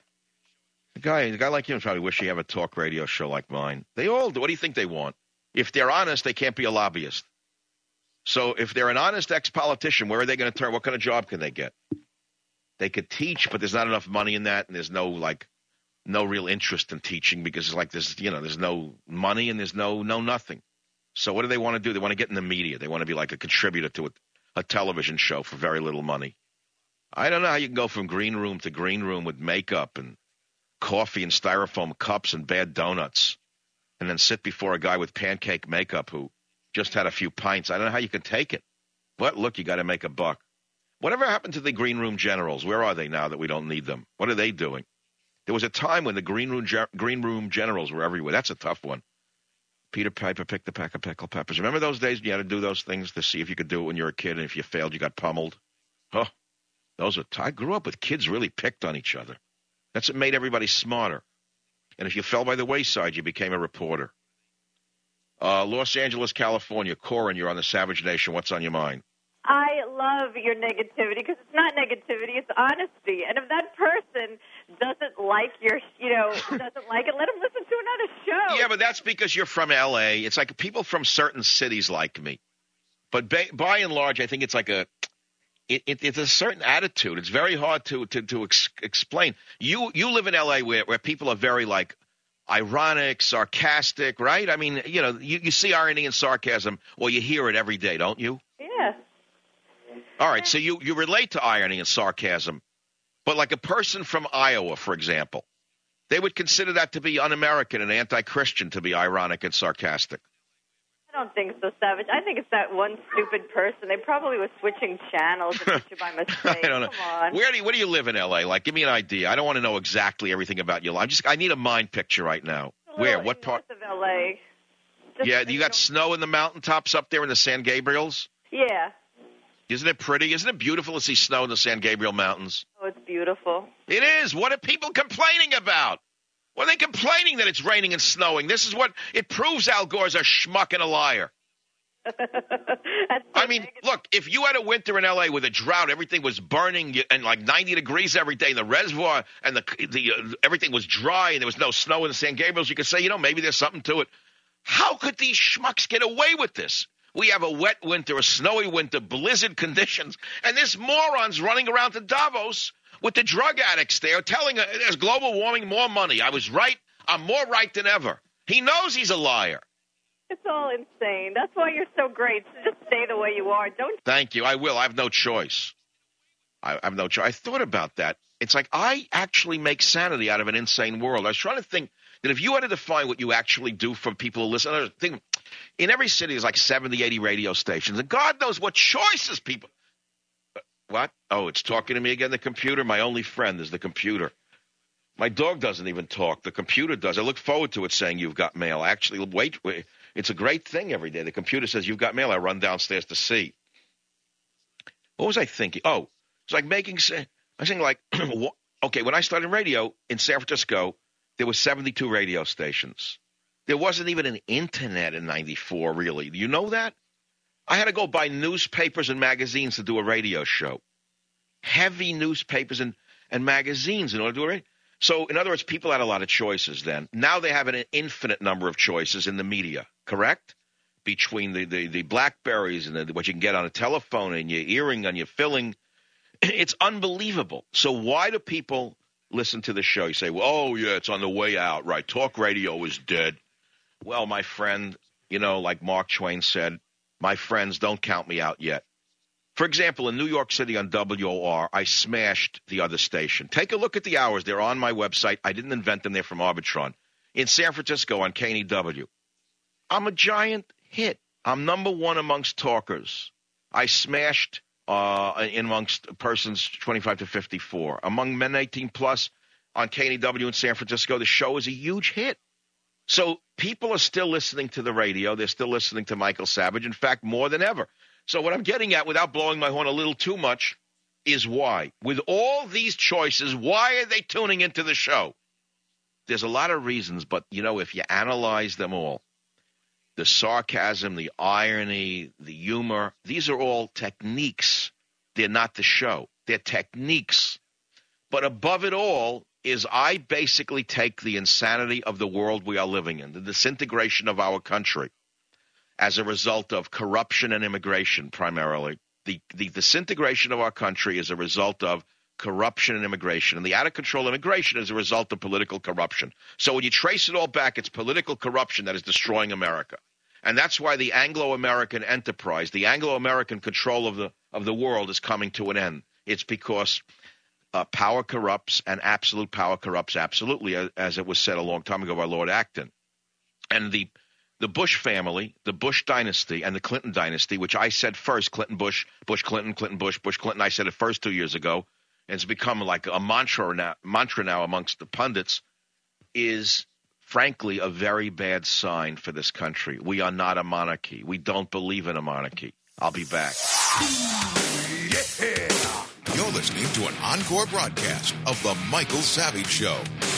A guy, a guy like him probably wish he had a talk radio show like mine. They all do. What do you think they want? If they're honest, they can't be a lobbyist. So if they're an honest ex-politician, where are they going to turn? What kind of job can they get? They could teach, but there's not enough money in that, and there's no like, no real interest in teaching because it's like there's, you know, there's no money and there's no, no nothing. So what do they want to do? They want to get in the media. They want to be like a contributor to a, a television show for very little money. I don't know how you can go from green room to green room with makeup and coffee and styrofoam cups and bad donuts, and then sit before a guy with pancake makeup who just had a few pints. I don't know how you can take it. But look, you got to make a buck. Whatever happened to the green room generals? Where are they now that we don't need them? What are they doing? There was a time when the green room ge- green room generals were everywhere. That's a tough one. Peter Piper picked a pack of pickled peppers. Remember those days when you had to do those things to see if you could do it when you were a kid, and if you failed, you got pummeled? Huh. Those are t- I grew up with kids really picked on each other. That's what made everybody smarter. And if you fell by the wayside, you became a reporter. Uh, Los Angeles, California. Corin, you're on the Savage Nation. What's on your mind? I love your negativity because it's not negativity, it's honesty. And if that person doesn't like your, you know, doesn't like it, let him listen to another show. Yeah, but that's because you're from L A. It's like people from certain cities like me. But by, by and large, I think it's like a it, it, it's a certain attitude. It's very hard to to, to ex- explain. You you live in L A where, where people are very like ironic, sarcastic, right? I mean, you know, you, you see irony and sarcasm, or you hear it every day, don't you? Yeah. All right, so you, you relate to irony and sarcasm, but like a person from Iowa, for example, they would consider that to be un-American and anti-Christian to be ironic and sarcastic. I don't think so, Savage. I think it's that one stupid person. They probably were switching channels and put you by mistake. I don't know. Come on. Where do you, where do you live in L A? Like, give me an idea. I don't want to know exactly everything about your life. I just I need a mind picture right now. Where? What part? North of L A. Just yeah, you got know. Snow in the mountaintops up there in the San Gabriels? Yeah. Isn't it pretty? Isn't it beautiful to see snow in the San Gabriel Mountains? Oh, it's beautiful. It is. What are people complaining about? What are they complaining that it's raining and snowing? This is what it proves Al Gore's a schmuck and a liar. I mean, look, if you had a winter in L A with a drought, everything was burning and like ninety degrees every day, and the reservoir and the the uh, everything was dry, and there was no snow in the San Gabriels, you could say, you know, maybe there's something to it. How could these schmucks get away with this? We have a wet winter, a snowy winter, blizzard conditions, and this moron's running around to Davos with the drug addicts there telling us there's global warming, more money. I was right. I'm more right than ever. He knows he's a liar. It's all insane. That's why you're so great. So just stay the way you are. Don't. Thank you. I will. I have no choice. I have no choice. I thought about that. It's like I actually make sanity out of an insane world. I was trying to think that if you had to define what you actually do for people who listen, I was thinking, in every city there's like seventy, eighty radio stations, and God knows what choices people – what? Oh, it's talking to me again, the computer? My only friend is the computer. My dog doesn't even talk. The computer does. I look forward to it saying you've got mail. Actually, wait, wait. It's a great thing every day. The computer says you've got mail. I run downstairs to see. What was I thinking? Oh, it's like making – I was thinking like – okay, when I started radio in San Francisco, there were seventy-two radio stations. There wasn't even an internet in ninety-four, really. Do you know that? I had to go buy newspapers and magazines to do a radio show. Heavy newspapers and, and magazines in order to do a radio. So, in other words, people had a lot of choices then. Now they have an infinite number of choices in the media, correct? Between the, the, the Blackberries and the, what you can get on a telephone and your earring and your filling. It's unbelievable. So why do people listen to the show? You say, well, oh, yeah, it's on the way out, right? Talk radio is dead. Well, my friend, you know, like Mark Twain said, my friends, don't count me out yet. For example, in New York City on W O R, I smashed the other station. Take a look at the hours. They're on my website. I didn't invent them. They're from Arbitron. In San Francisco on K N E W, I'm a giant hit. I'm number one amongst talkers. I smashed uh, in amongst persons twenty-five to fifty-four. Among men eighteen plus on K N E W in San Francisco, the show is a huge hit. So people are still listening to the radio. They're still listening to Michael Savage, in fact, more than ever. So what I'm getting at, without blowing my horn a little too much, is why. With all these choices, why are they tuning into the show? There's a lot of reasons, but, you know, if you analyze them all, the sarcasm, the irony, the humor, these are all techniques. They're not the show. They're techniques. But above it all is I basically take the insanity of the world we are living in, the disintegration of our country as a result of corruption and immigration primarily. The, the disintegration of our country is a result of corruption and immigration, and the out-of-control immigration is a result of political corruption. So when you trace it all back, it's political corruption that is destroying America. And that's why the Anglo-American enterprise, the Anglo-American control of the of the world is coming to an end. It's because uh, power corrupts, and absolute power corrupts absolutely, as, as it was said a long time ago by Lord Acton. And the the Bush family, the Bush dynasty, and the Clinton dynasty, which I said first, Clinton, Bush, Bush, Clinton, Clinton, Bush, Bush, Clinton, I said it first two years ago, and it's become like a mantra now, mantra now amongst the pundits, is frankly a very bad sign for this country. We are not a monarchy. We don't believe in a monarchy. I'll be back. Yeah. You're listening to an encore broadcast of The Michael Savage Show.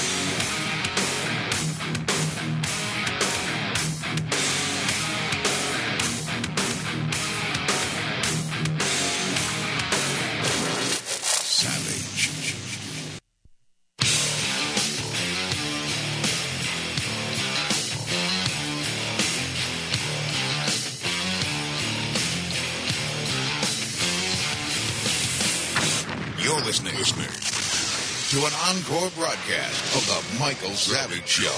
You're listening, listening to an encore broadcast of The Michael Savage Show.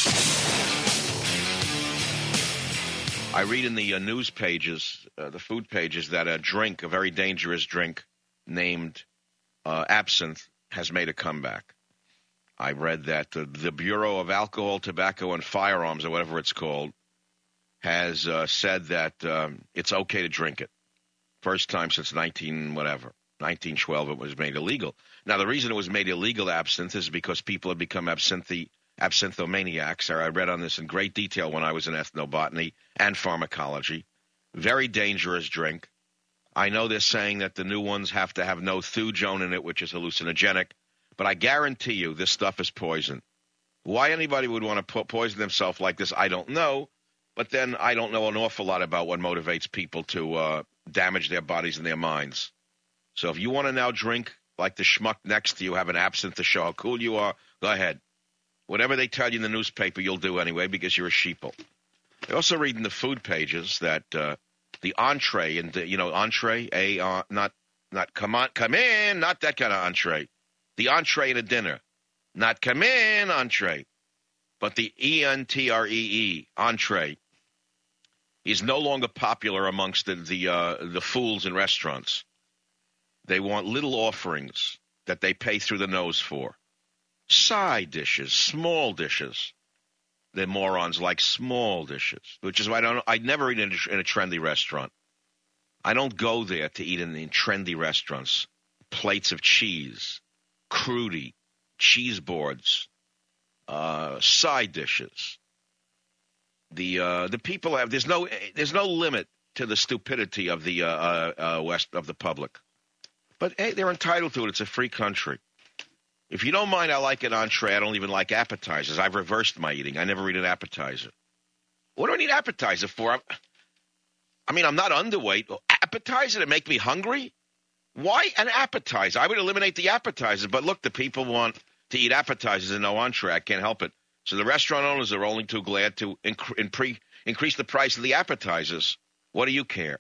I read in the uh, news pages, uh, the food pages, that a drink, a very dangerous drink named uh, absinthe, has made a comeback. I read that uh, the Bureau of Alcohol, Tobacco, and Firearms, or whatever it's called, has uh, said that um, it's okay to drink it. First time since nineteen whatever. nineteen twelve, it was made illegal. Now, the reason it was made illegal, absinthe, is because people have become absinthe, absinthomaniacs. I read on this in great detail when I was in ethnobotany and pharmacology. Very dangerous drink. I know they're saying that the new ones have to have no thujone in it, which is hallucinogenic, but I guarantee you this stuff is poison. Why anybody would want to po- poison themselves like this, I don't know, but then I don't know an awful lot about what motivates people to uh, damage their bodies and their minds. So if you want to now drink like the schmuck next to you, have an absinthe to show how cool you are, go ahead. Whatever they tell you in the newspaper, you'll do anyway because you're a sheeple. I also read in the food pages that uh, the entree, and the, you know, entree, a uh, not not come on, come in, not that kind of entree. The entree in a dinner, not come in entree, but the E N T R E E, entree, is no longer popular amongst the the, uh, the fools in restaurants. They want little offerings that they pay through the nose for. Side dishes, small dishes. The morons like small dishes, which is why I don't. I never eat in a, in a trendy restaurant. I don't go there to eat in, in trendy restaurants. Plates of cheese, crudity, cheese boards, uh, side dishes. The uh, the people have there's no there's no limit to the stupidity of the uh, uh, uh, west of the public. But, hey, they're entitled to it. It's a free country. If you don't mind, I like an entree. I don't even like appetizers. I've reversed my eating. I never eat an appetizer. What do I need appetizer for? I'm, I mean, I'm not underweight. Appetizer to make me hungry? Why an appetizer? I would eliminate the appetizer. But, look, the people want to eat appetizers and no entree. I can't help it. So the restaurant owners are only too glad to inc- incre- increase the price of the appetizers. What do you care?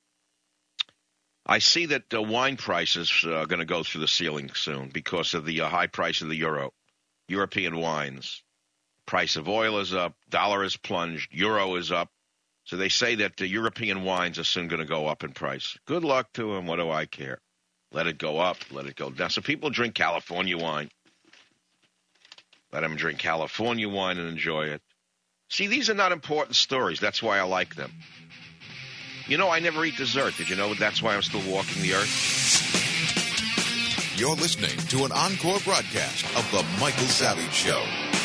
I see that uh, wine prices are going to go through the ceiling soon because of the uh, high price of the euro. European wines. Price of oil is up. Dollar is plunged. Euro is up. So they say that the European wines are soon going to go up in price. Good luck to them. What do I care? Let it go up. Let it go down. So people drink California wine. Let them drink California wine and enjoy it. See, these are not important stories. That's why I like them. You know, I never eat dessert. Did you know that's why I'm still walking the earth? You're listening to an encore broadcast of The Michael Savage Show.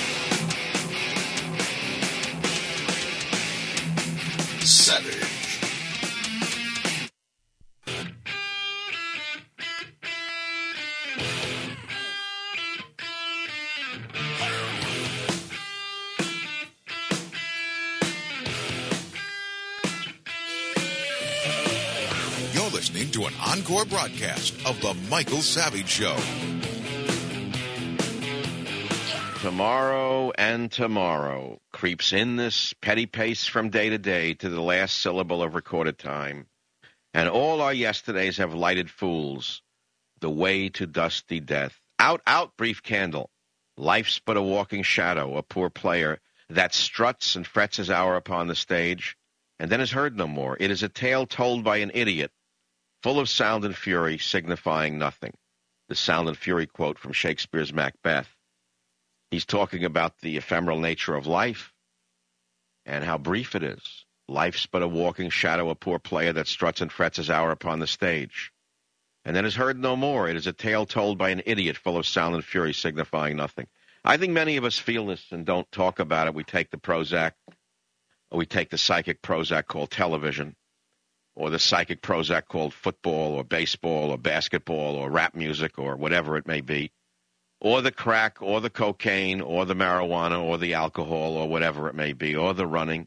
Savage. You're listening to an encore broadcast of The Michael Savage Show. Tomorrow and tomorrow creeps in this petty pace from day to day to the last syllable of recorded time, and all our yesterdays have lighted fools the way to dusty death. Out, out, brief candle. Life's but a walking shadow, a poor player that struts and frets his hour upon the stage, and then is heard no more. It is a tale told by an idiot, full of sound and fury, signifying nothing. The sound and fury quote from Shakespeare's Macbeth. He's talking about the ephemeral nature of life and how brief it is. Life's but a walking shadow, a poor player that struts and frets his hour upon the stage. And then is heard no more. It is a tale told by an idiot full of sound and fury, signifying nothing. I think many of us feel this and don't talk about it. We take the Prozac, or we take the psychic Prozac called television, or the psychic Prozac called football or baseball or basketball or rap music or whatever it may be, or the crack or the cocaine or the marijuana or the alcohol or whatever it may be, or the running.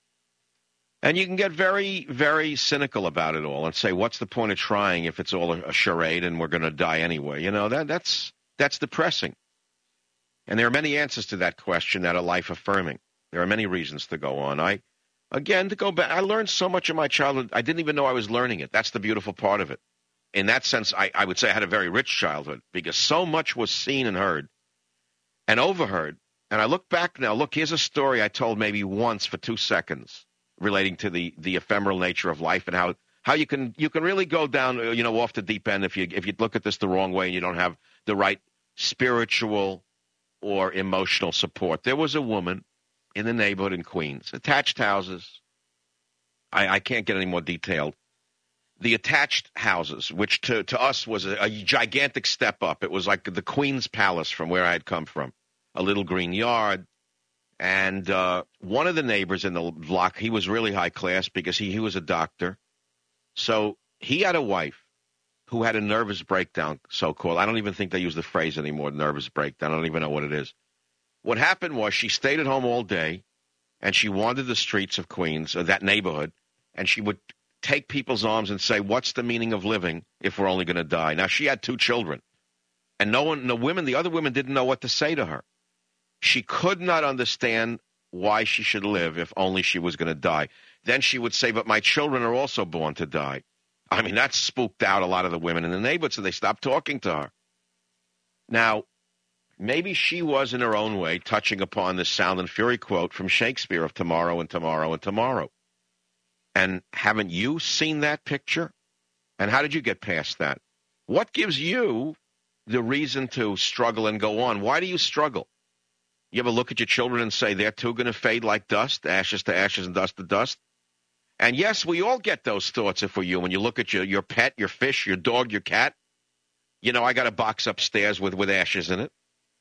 And you can get very, very cynical about it all and say, what's the point of trying if it's all a charade and we're going to die anyway? You know, that that's that's depressing. And there are many answers to that question that are life-affirming. There are many reasons to go on. I, again, to go back, I learned so much in my childhood, I didn't even know I was learning it. That's the beautiful part of it. In that sense, I, I would say I had a very rich childhood because so much was seen and heard and overheard. And I look back now, look, here's a story I told maybe once for two seconds relating to the, the ephemeral nature of life and how, how you can you can really go down, you know, off the deep end if you if you look at this the wrong way and you don't have the right spiritual or emotional support. There was a woman in the neighborhood in Queens, attached houses. I, I can't get any more detailed. The attached houses, which to, to us was a, a gigantic step up. It was like the Queen's Palace from where I had come from, a little green yard. And uh, one of the neighbors in the block, he was really high class because he, he was a doctor. So he had a wife who had a nervous breakdown, so-called. I don't even think they use the phrase anymore, nervous breakdown. I don't even know what it is. What happened was she stayed at home all day, and she wandered the streets of Queens, or that neighborhood, and she would take people's arms and say, what's the meaning of living if we're only going to die? Now, she had two children, and no one, the women, the other women didn't know what to say to her. She could not understand why she should live if only she was going to die. Then she would say, but my children are also born to die. I mean, that spooked out a lot of the women in the neighborhood, so they stopped talking to her. Now, maybe she was in her own way touching upon this sound and fury quote from Shakespeare of tomorrow and tomorrow and tomorrow. And haven't you seen that picture? And how did you get past that? What gives you the reason to struggle and go on? Why do you struggle? You ever look at your children and say they're too going to fade like dust, ashes to ashes and dust to dust? And yes, we all get those thoughts if we're you. When you look at your, your pet, your fish, your dog, your cat, you know, I got a box upstairs with, with ashes in it.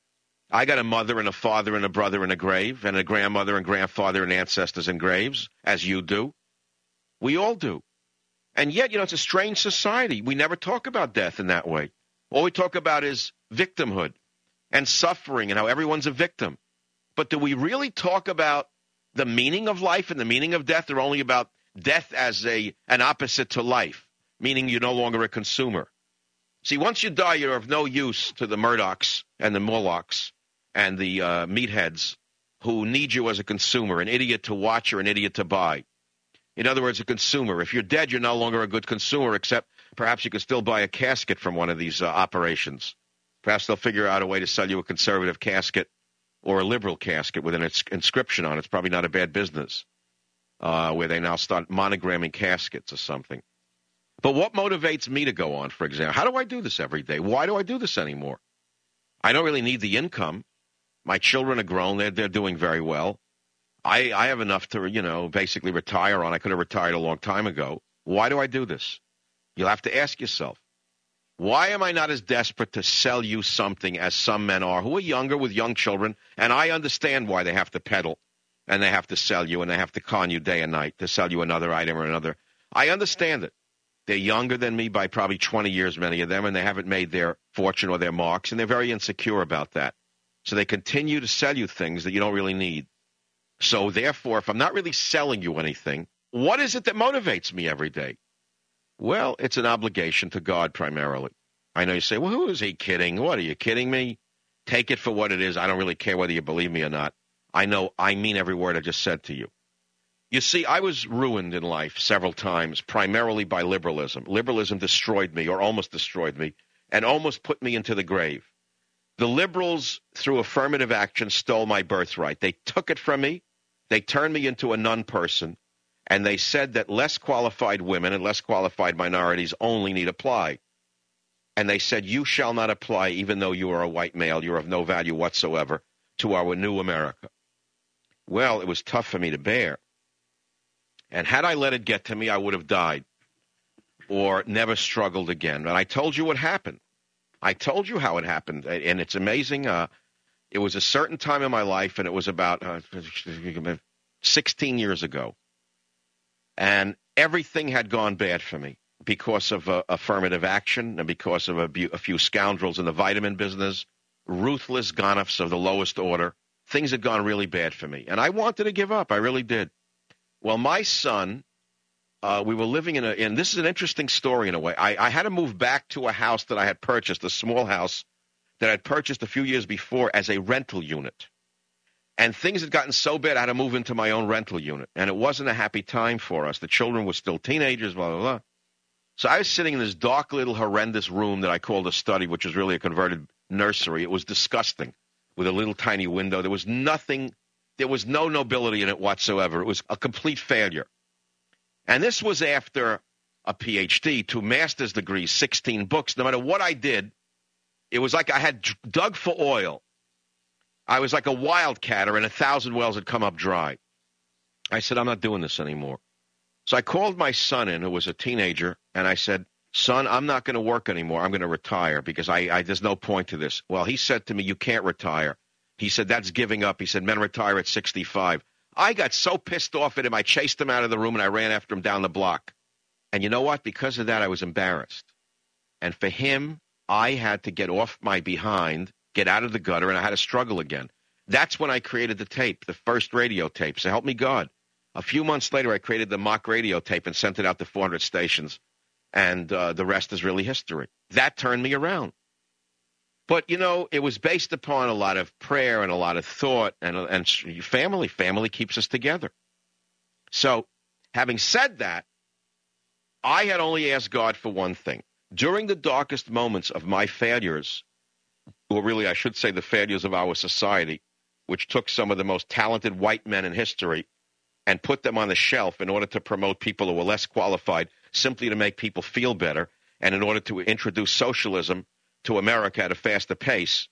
I got a mother and a father and a brother in a grave, and a grandmother and grandfather and ancestors in graves, as you do. We all do. And yet, you know, it's a strange society. We never talk about death in that way. All we talk about is victimhood and suffering and how everyone's a victim. But do we really talk about the meaning of life and the meaning of death, or only about death as a an opposite to life, meaning you're no longer a consumer? See, once you die, you're of no use to the Murdochs and the Morlocks and the uh, meatheads who need you as a consumer, an idiot to watch or an idiot to buy. In other words, a consumer. If you're dead, you're no longer a good consumer, except perhaps you can still buy a casket from one of these uh, operations. Perhaps they'll figure out a way to sell you a conservative casket or a liberal casket with an ins- inscription on it. It's probably not a bad business. uh, where they now start monogramming caskets or something. But what motivates me to go on, for example? How do I do this every day? Why do I do this anymore? I don't really need the income. My children are grown. They're, they're doing very well. I, I have enough to, you know, basically retire on. I could have retired a long time ago. Why do I do this? You'll have to ask yourself, why am I not as desperate to sell you something as some men are who are younger with young children? And I understand why they have to peddle and they have to sell you and they have to con you day and night to sell you another item or another. I understand it. They're younger than me by probably twenty years, many of them, and they haven't made their fortune or their marks, and they're very insecure about that. So they continue to sell you things that you don't really need. So therefore, if I'm not really selling you anything, what is it that motivates me every day? Well, it's an obligation to God primarily. I know you say, well, who is he kidding? What, are you kidding me? Take it for what it is. I don't really care whether you believe me or not. I know I mean every word I just said to you. You see, I was ruined in life several times, primarily by liberalism. Liberalism destroyed me, or almost destroyed me, and almost put me into the grave. The liberals, through affirmative action, stole my birthright. They took it from me. They turned me into a non-person, and they said that less qualified women and less qualified minorities only need apply. And they said, you shall not apply even though you are a white male. You're of no value whatsoever to our new America. Well, it was tough for me to bear. And had I let it get to me, I would have died or never struggled again. And I told you what happened. I told you how it happened. And it's amazing. Uh, it was a certain time in my life, and it was about uh, sixteen years ago. And everything had gone bad for me because of uh, affirmative action and because of a, bu- a few scoundrels in the vitamin business, ruthless gonoffs of the lowest order. Things had gone really bad for me. And I wanted to give up. I really did. Well, my son, uh, we were living in a, and this is an interesting story in a way. I, I had to move back to a house that I had purchased, a small house that I'd purchased a few years before as a rental unit. And things had gotten so bad, I had to move into my own rental unit. And it wasn't a happy time for us. The children were still teenagers, blah, blah, blah. So I was sitting in this dark little horrendous room that I called a study, which was really a converted nursery. It was disgusting with a little tiny window. There was nothing. There was no nobility in it whatsoever. It was a complete failure. And this was after a P H D, two master's degrees, sixteen books. No matter what I did, it was like I had dug for oil. I was like a wildcatter, and a thousand wells had come up dry. I said, I'm not doing this anymore. So I called my son in, who was a teenager, and I said, son, I'm not going to work anymore. I'm going to retire because I, I there's no point to this. Well, he said to me, you can't retire. He said, that's giving up. He said, men retire at sixty-five. I got so pissed off at him, I chased him out of the room, and I ran after him down the block. And you know what? Because of that, I was embarrassed. And for him, I had to get off my behind, get out of the gutter, and I had to struggle again. That's when I created the tape, the first radio tape. So help me God. A few months later, I created the mock radio tape and sent it out to four hundred stations. And uh, the rest is really history. That turned me around. But, you know, it was based upon a lot of prayer and a lot of thought and, and family. Family keeps us together. So, having said that, I had only asked God for one thing. During the darkest moments of my failures, or really I should say the failures of our society, which took some of the most talented white men in history and put them on the shelf in order to promote people who were less qualified, simply to make people feel better, and in order to introduce socialism to America at a faster pace,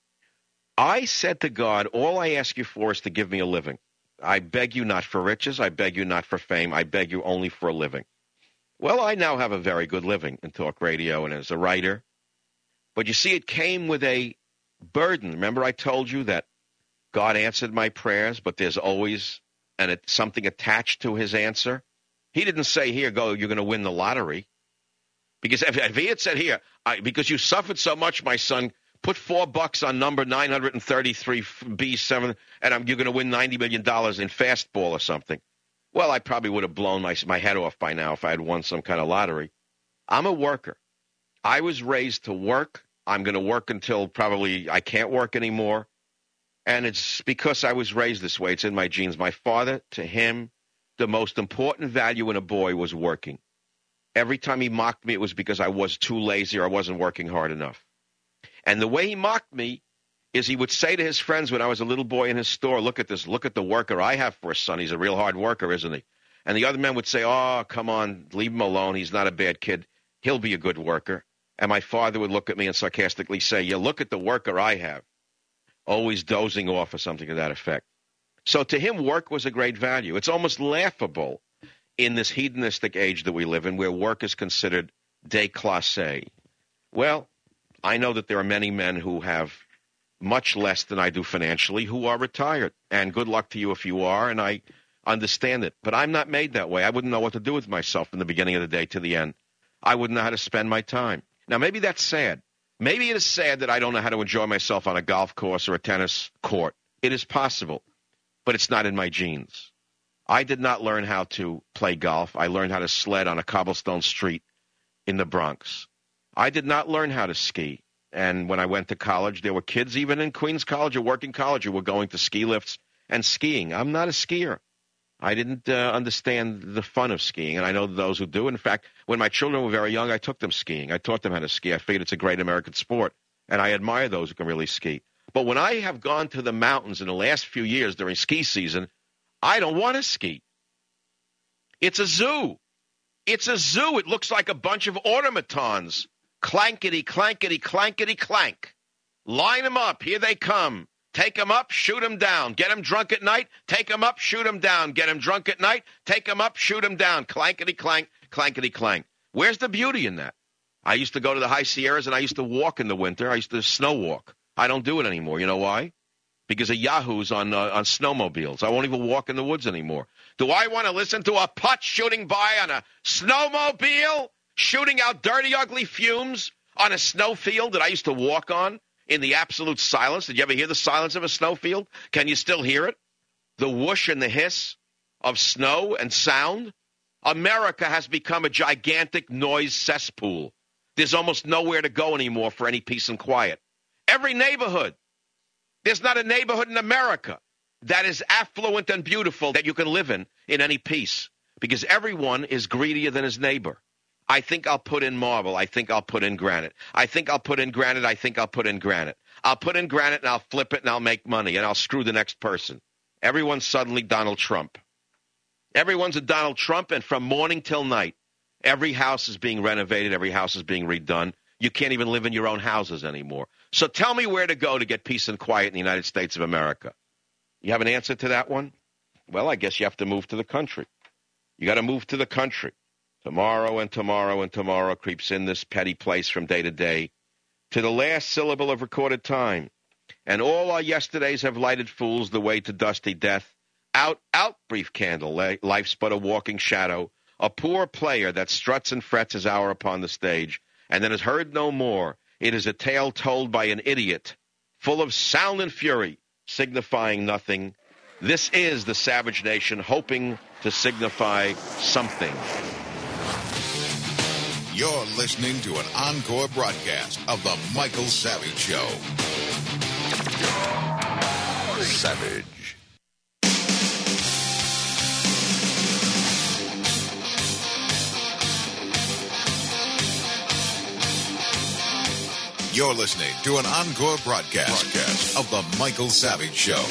I said to God, all I ask you for is to give me a living. I beg you not for riches. I beg you not for fame. I beg you only for a living. Well, I now have a very good living in talk radio and as a writer. But you see, it came with a burden. Remember I told you that God answered my prayers, but there's always an, a, something attached to his answer? He didn't say, here, go, you're going to win the lottery. Because if, if he had said, here, I, because you suffered so much, my son, put four bucks on number nine hundred thirty-three B seven, and I'm, you're going to win ninety million dollars in fastball or something. Well, I probably would have blown my, my head off by now if I had won some kind of lottery. I'm a worker. I was raised to work. I'm going to work until probably I can't work anymore. And it's because I was raised this way. It's in my genes. My father, to him, the most important value in a boy was working. Every time he mocked me, it was because I was too lazy or I wasn't working hard enough. And the way he mocked me, is he would say to his friends when I was a little boy in his store, look at this, look at the worker I have for a son. He's a real hard worker, isn't he? And the other men would say, oh, come on, leave him alone. He's not a bad kid. He'll be a good worker. And my father would look at me and sarcastically say, yeah, look at the worker I have. Always dozing off or something to that effect. So to him, work was a great value. It's almost laughable in this hedonistic age that we live in where work is considered déclassé. Well, I know that there are many men who have much less than I do financially who are retired. And good luck to you if you are, and I understand it. But I'm not made that way. I wouldn't know what to do with myself from the beginning of the day to the end. I wouldn't know how to spend my time. Now, maybe that's sad. Maybe it is sad that I don't know how to enjoy myself on a golf course or a tennis court. It is possible, but it's not in my genes. I did not learn how to play golf. I learned how to sled on a cobblestone street in the Bronx. I did not learn how to ski. And when I went to college, there were kids even in Queens College or working college who were going to ski lifts and skiing. I'm not a skier. I didn't uh, understand the fun of skiing, and I know those who do. In fact, when my children were very young, I took them skiing. I taught them how to ski. I figured it's a great American sport, and I admire those who can really ski. But when I have gone to the mountains in the last few years during ski season, I don't want to ski. It's a zoo. It's a zoo. It looks like a bunch of automatons. Clankety, clankety, clankety, clank. Line them up. Here they come. Take them up, shoot them down. Get them drunk at night. Take them up, shoot them down. Get them drunk at night. Take them up, shoot them down. Clankety, clank, clankety, clank. Where's the beauty in that? I used to go to the high Sierras, and I used to walk in the winter. I used to snow walk. I don't do it anymore. You know why? Because of yahoos on uh, on snowmobiles. I won't even walk in the woods anymore. Do I want to listen to a putt shooting by on a snowmobile, shooting out dirty, ugly fumes on a snowfield that I used to walk on in the absolute silence? Did you ever hear the silence of a snowfield? Can you still hear it? The whoosh and the hiss of snow and sound? America has become a gigantic noise cesspool. There's almost nowhere to go anymore for any peace and quiet. Every neighborhood. There's not a neighborhood in America that is affluent and beautiful that you can live in in any peace, because everyone is greedier than his neighbor. I think I'll put in marble. I think I'll put in granite. I think I'll put in granite. I think I'll put in granite. I'll put in granite and I'll flip it and I'll make money and I'll screw the next person. Everyone's suddenly Donald Trump. Everyone's a Donald Trump, and from morning till night, every house is being renovated. Every house is being redone. You can't even live in your own houses anymore. So tell me where to go to get peace and quiet in the United States of America. You have an answer to that one? Well, I guess you have to move to the country. You got to move to the country. Tomorrow and tomorrow and tomorrow creeps in this petty place from day to day to the last syllable of recorded time. And all our yesterdays have lighted fools the way to dusty death. Out, out, brief candle, life's but a walking shadow, a poor player that struts and frets his hour upon the stage, and then is heard no more. It is a tale told by an idiot, full of sound and fury, signifying nothing. This is the Savage Nation, hoping to signify something. You're listening to an encore broadcast of The Michael Savage Show. Savage. You're listening to an encore broadcast, broadcast of The Michael Savage Show.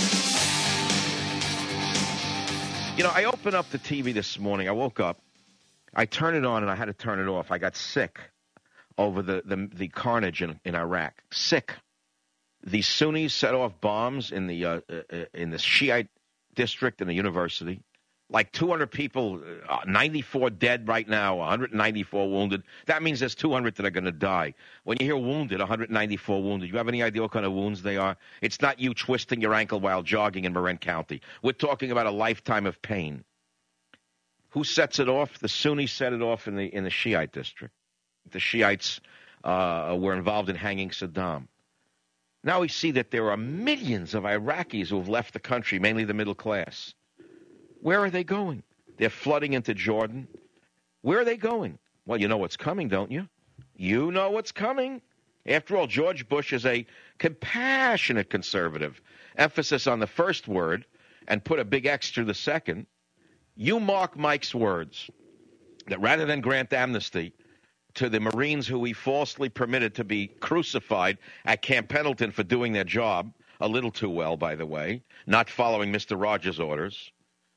You know, I opened up the T V this morning. I woke up. I turned it on, and I had to turn it off. I got sick over the, the, the carnage in, in Iraq. Sick. The Sunnis set off bombs in the uh, uh, in the Shiite district in the university. Like two hundred people, uh, ninety-four dead right now, one hundred ninety-four wounded. That means there's two hundred that are going to die. When you hear wounded, one hundred ninety-four wounded, you have any idea what kind of wounds they are? It's not you twisting your ankle while jogging in Marin County. We're talking about a lifetime of pain. Who sets it off? The Sunnis set it off in the in the Shiite district. The Shiites uh, were involved in hanging Saddam. Now we see that there are millions of Iraqis who have left the country, mainly the middle class. Where are they going? They're flooding into Jordan. Where are they going? Well, you know what's coming, don't you? You know what's coming. After all, George Bush is a compassionate conservative. Emphasis on the first word and put a big X through the second. You mark Mike's words that rather than grant amnesty, to the Marines who he falsely permitted to be crucified at Camp Pendleton for doing their job, a little too well, by the way, not following Mister Rogers' orders,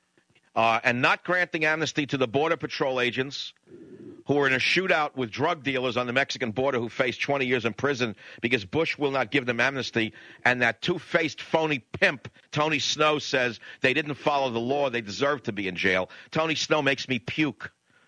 uh, and not granting amnesty to the Border Patrol agents who were in a shootout with drug dealers on the Mexican border who faced twenty years in prison because Bush will not give them amnesty, and that two-faced phony pimp, Tony Snow, says they didn't follow the law, they deserve to be in jail. Tony Snow makes me puke.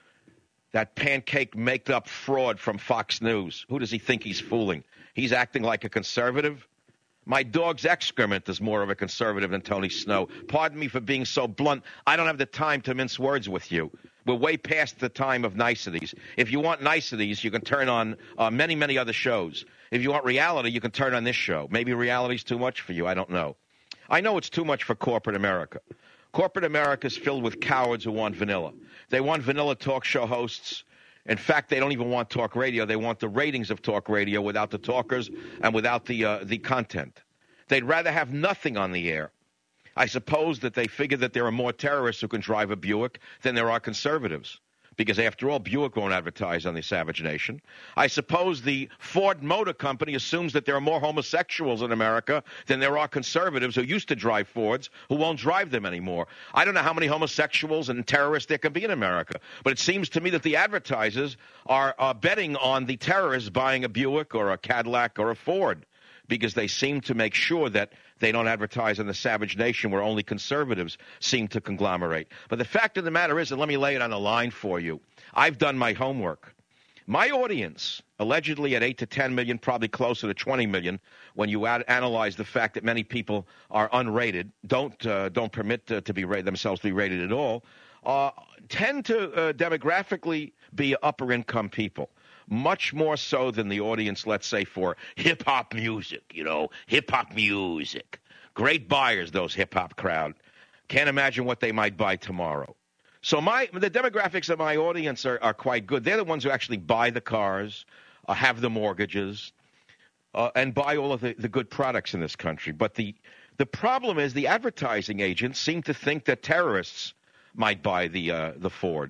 That pancake make-up fraud from Fox News. Who does he think he's fooling? He's acting like a conservative? My dog's excrement is more of a conservative than Tony Snow. Pardon me for being so blunt. I don't have the time to mince words with you. We're way past the time of niceties. If you want niceties, you can turn on uh, many, many other shows. If you want reality, you can turn on this show. Maybe reality's too much for you. I don't know. I know it's too much for corporate America. Corporate America is filled with cowards who want vanilla. They want vanilla talk show hosts. In fact, they don't even want talk radio. They want the ratings of talk radio without the talkers and without the uh, the content. They'd rather have nothing on the air. I suppose that they figure that there are more terrorists who can drive a Buick than there are conservatives. Because, after all, Buick won't advertise on the Savage Nation. I suppose the Ford Motor Company assumes that there are more homosexuals in America than there are conservatives who used to drive Fords who won't drive them anymore. I don't know how many homosexuals and terrorists there can be in America, but it seems to me that the advertisers are uh, betting on the terrorists buying a Buick or a Cadillac or a Ford, because they seem to make sure that they don't advertise on the Savage Nation where only conservatives seem to conglomerate. But the fact of the matter is, and let me lay it on the line for you, I've done my homework. My audience, allegedly at eight to ten million, probably closer to twenty million, when you ad- analyze the fact that many people are unrated, don't uh, don't permit uh, to be ra- themselves to be rated at all, uh, tend to uh, demographically be upper-income people. Much more so than the audience, let's say, for hip-hop music, you know, hip-hop music. Great buyers, those hip-hop crowd. Can't imagine what they might buy tomorrow. So my the demographics of my audience are, are quite good. They're the ones who actually buy the cars, uh, have the mortgages, uh, and buy all of the, the good products in this country. But the, the problem is the advertising agents seem to think that terrorists might buy the uh, the Ford.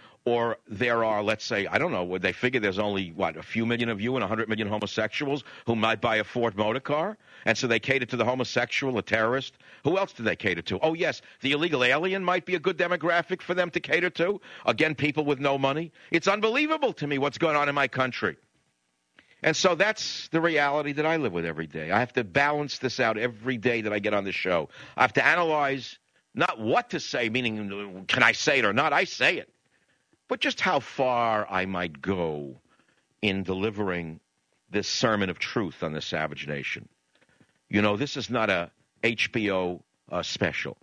Or there are, let's say, I don't know, would they figure there's only, what, a few million of you and one hundred million homosexuals who might buy a Ford motor car? And so they cater to the homosexual, a terrorist. Who else do they cater to? Oh, yes, the illegal alien might be a good demographic for them to cater to. Again, people with no money. It's unbelievable to me what's going on in my country. And so that's the reality that I live with every day. I have to balance this out every day that I get on the show. I have to analyze not what to say, meaning can I say it or not? I say it. But just how far I might go in delivering this sermon of truth on the Savage Nation. You know, this is not a H B O uh, special.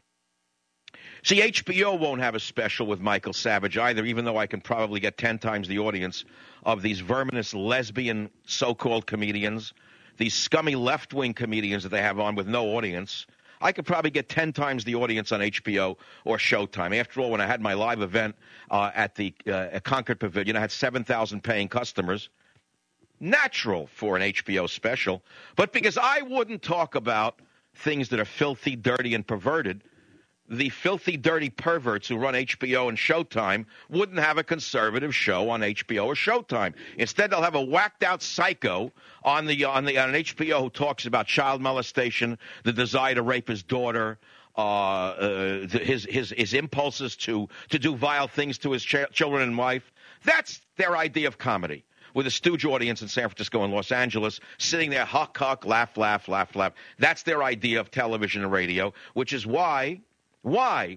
See, H B O won't have a special with Michael Savage either, even though I can probably get ten times the audience of these verminous lesbian so-called comedians, these scummy left-wing comedians that they have on with no audience. I could probably get ten times the audience on H B O or Showtime. After all, when I had my live event uh, at the uh, at Concord Pavilion, I had seven thousand paying customers. Natural for an H B O special. But because I wouldn't talk about things that are filthy, dirty, and perverted, the filthy, dirty perverts who run H B O and Showtime wouldn't have a conservative show on H B O or Showtime. Instead, they'll have a whacked-out psycho on the on the on H B O who talks about child molestation, the desire to rape his daughter, uh, uh, his his his impulses to to do vile things to his ch- children and wife. That's their idea of comedy. With a stooge audience in San Francisco and Los Angeles, sitting there, huck, huck, laugh, laugh, laugh, laugh. That's their idea of television and radio, which is why. Why,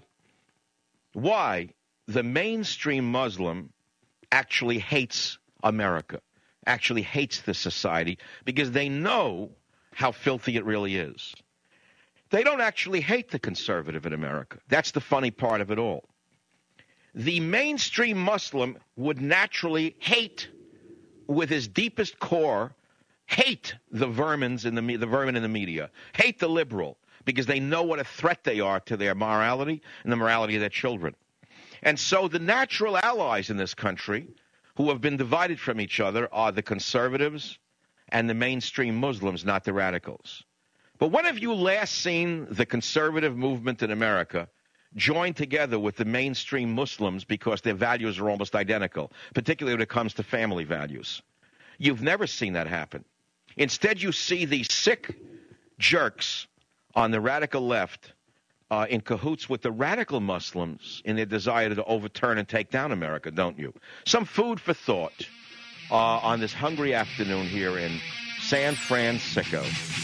why the mainstream Muslim actually hates America, actually hates this society, because they know how filthy it really is. They don't actually hate the conservative in America. That's the funny part of it all. The mainstream Muslim would naturally hate, with his deepest core, hate the vermins in the the vermin in the media, hate the liberal, because they know what a threat they are to their morality and the morality of their children. And so the natural allies in this country who have been divided from each other are the conservatives and the mainstream Muslims, not the radicals. But when have you last seen the conservative movement in America join together with the mainstream Muslims because their values are almost identical, particularly when it comes to family values. You've never seen that happen. Instead, you see these sick jerks on the radical left uh, in cahoots with the radical Muslims in their desire to overturn and take down America, don't you? Some food for thought uh, on this hungry afternoon here in San Francisco.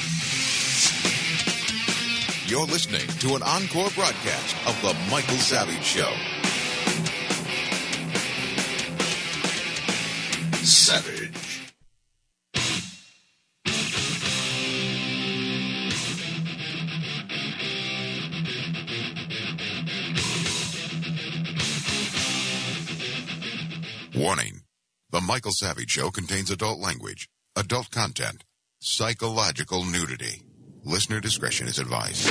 You're listening to an encore broadcast of The Michael Savage Show. Savage. Warning. The Michael Savage Show contains adult language, adult content, psychological nudity. Listener discretion is advised.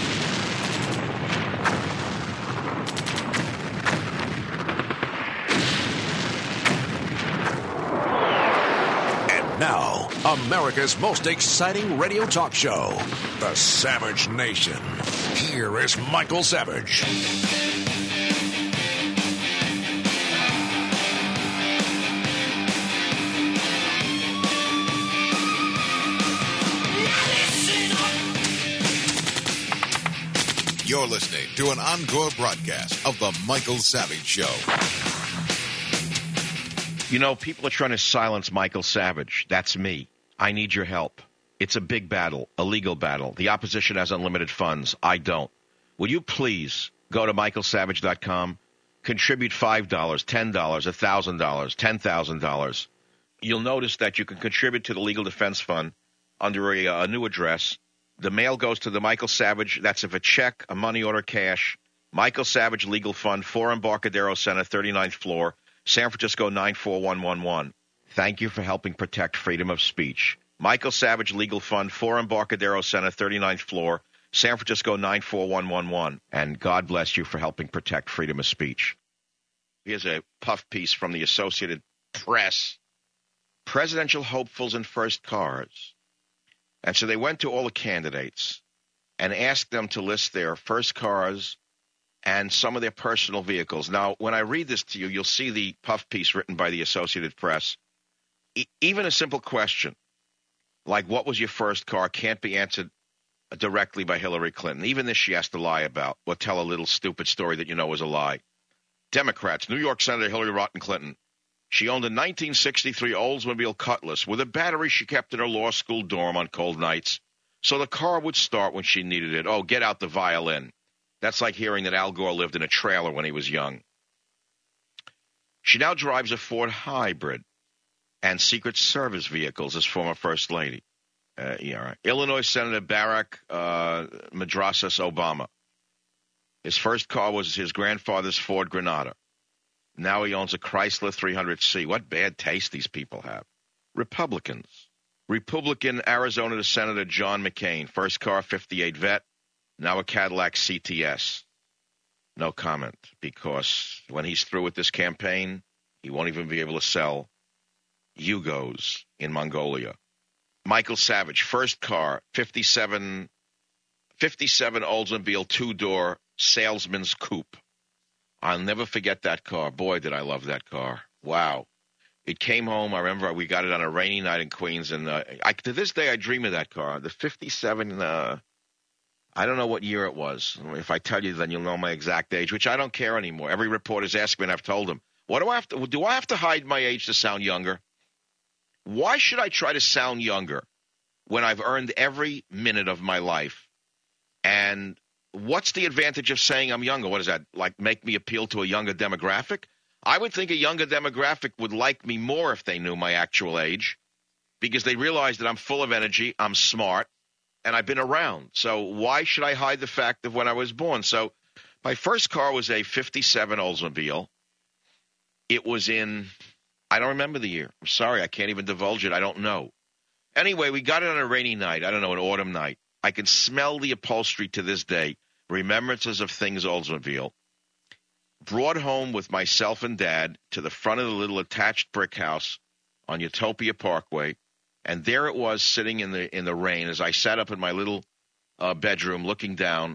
And now, America's most exciting radio talk show, The Savage Nation. Here is Michael Savage. You're listening to an encore broadcast of The Michael Savage Show. You know, people are trying to silence Michael Savage. That's me. I need your help. It's a big battle, a legal battle. The opposition has unlimited funds. I don't. Will you please go to michael savage dot com, contribute five dollars, ten dollars, one thousand dollars, ten thousand dollars. You'll notice that you can contribute to the Legal Defense Fund under a, a new address. The mail goes to the Michael Savage. That's if a check, a money order, cash. Michael Savage Legal Fund, four Embarcadero Center, thirty-ninth floor, San Francisco nine four one one one. Thank you for helping protect freedom of speech. Michael Savage Legal Fund, four Embarcadero Center, thirty-ninth floor, San Francisco nine four one one one. And God bless you for helping protect freedom of speech. Here's a puff piece from the Associated Press. Presidential hopefuls in first cars. And so they went to all the candidates and asked them to list their first cars and some of their personal vehicles. Now, when I read this to you, you'll see the puff piece written by the Associated Press. E- even a simple question, like what was your first car, can't be answered directly by Hillary Clinton. Even this she has to lie about or tell a little stupid story that you know is a lie. Democrats, New York Senator Hillary Rodham Clinton. She owned a nineteen sixty-three Oldsmobile Cutlass with a battery she kept in her law school dorm on cold nights, so the car would start when she needed it. Oh, get out the violin. That's like hearing that Al Gore lived in a trailer when he was young. She now drives a Ford Hybrid and Secret Service vehicles as former First Lady. Uh, yeah, right. Illinois Senator Barack uh, Madrasas Obama. His first car was his grandfather's Ford Granada. Now he owns a Chrysler three hundred C. What bad taste these people have. Republicans. Republican Arizona Senator John McCain. First car, fifty-eight Vet. Now a Cadillac C T S. No comment, because when he's through with this campaign, he won't even be able to sell Yugos in Mongolia. Michael Savage. First car, fifty-seven, fifty-seven Oldsmobile two-door salesman's coupe. I'll never forget that car. Boy, did I love that car. Wow. It came home. I remember we got it on a rainy night in Queens. And uh, I, to this day, I dream of that car. The fifty-seven, uh, I don't know what year it was. If I tell you, then you'll know my exact age, which I don't care anymore. Every reporter's asked me, and I've told them, what do I have to, do I have to hide my age to sound younger? Why should I try to sound younger when I've earned every minute of my life? And what's the advantage of saying I'm younger? What does that, like, make me appeal to a younger demographic? I would think a younger demographic would like me more if they knew my actual age, because they realize that I'm full of energy, I'm smart, and I've been around. So why should I hide the fact of when I was born? So my first car was a fifty-seven Oldsmobile. It was in, I don't remember the year. I'm sorry, I can't even divulge it. I don't know. Anyway, we got it on a rainy night. I don't know, an autumn night. I can smell the upholstery to this day. Remembrances of things Oldsmobile. Brought home with myself and Dad to the front of the little attached brick house on Utopia Parkway, and there it was sitting in the in the rain as I sat up in my little uh, bedroom looking down.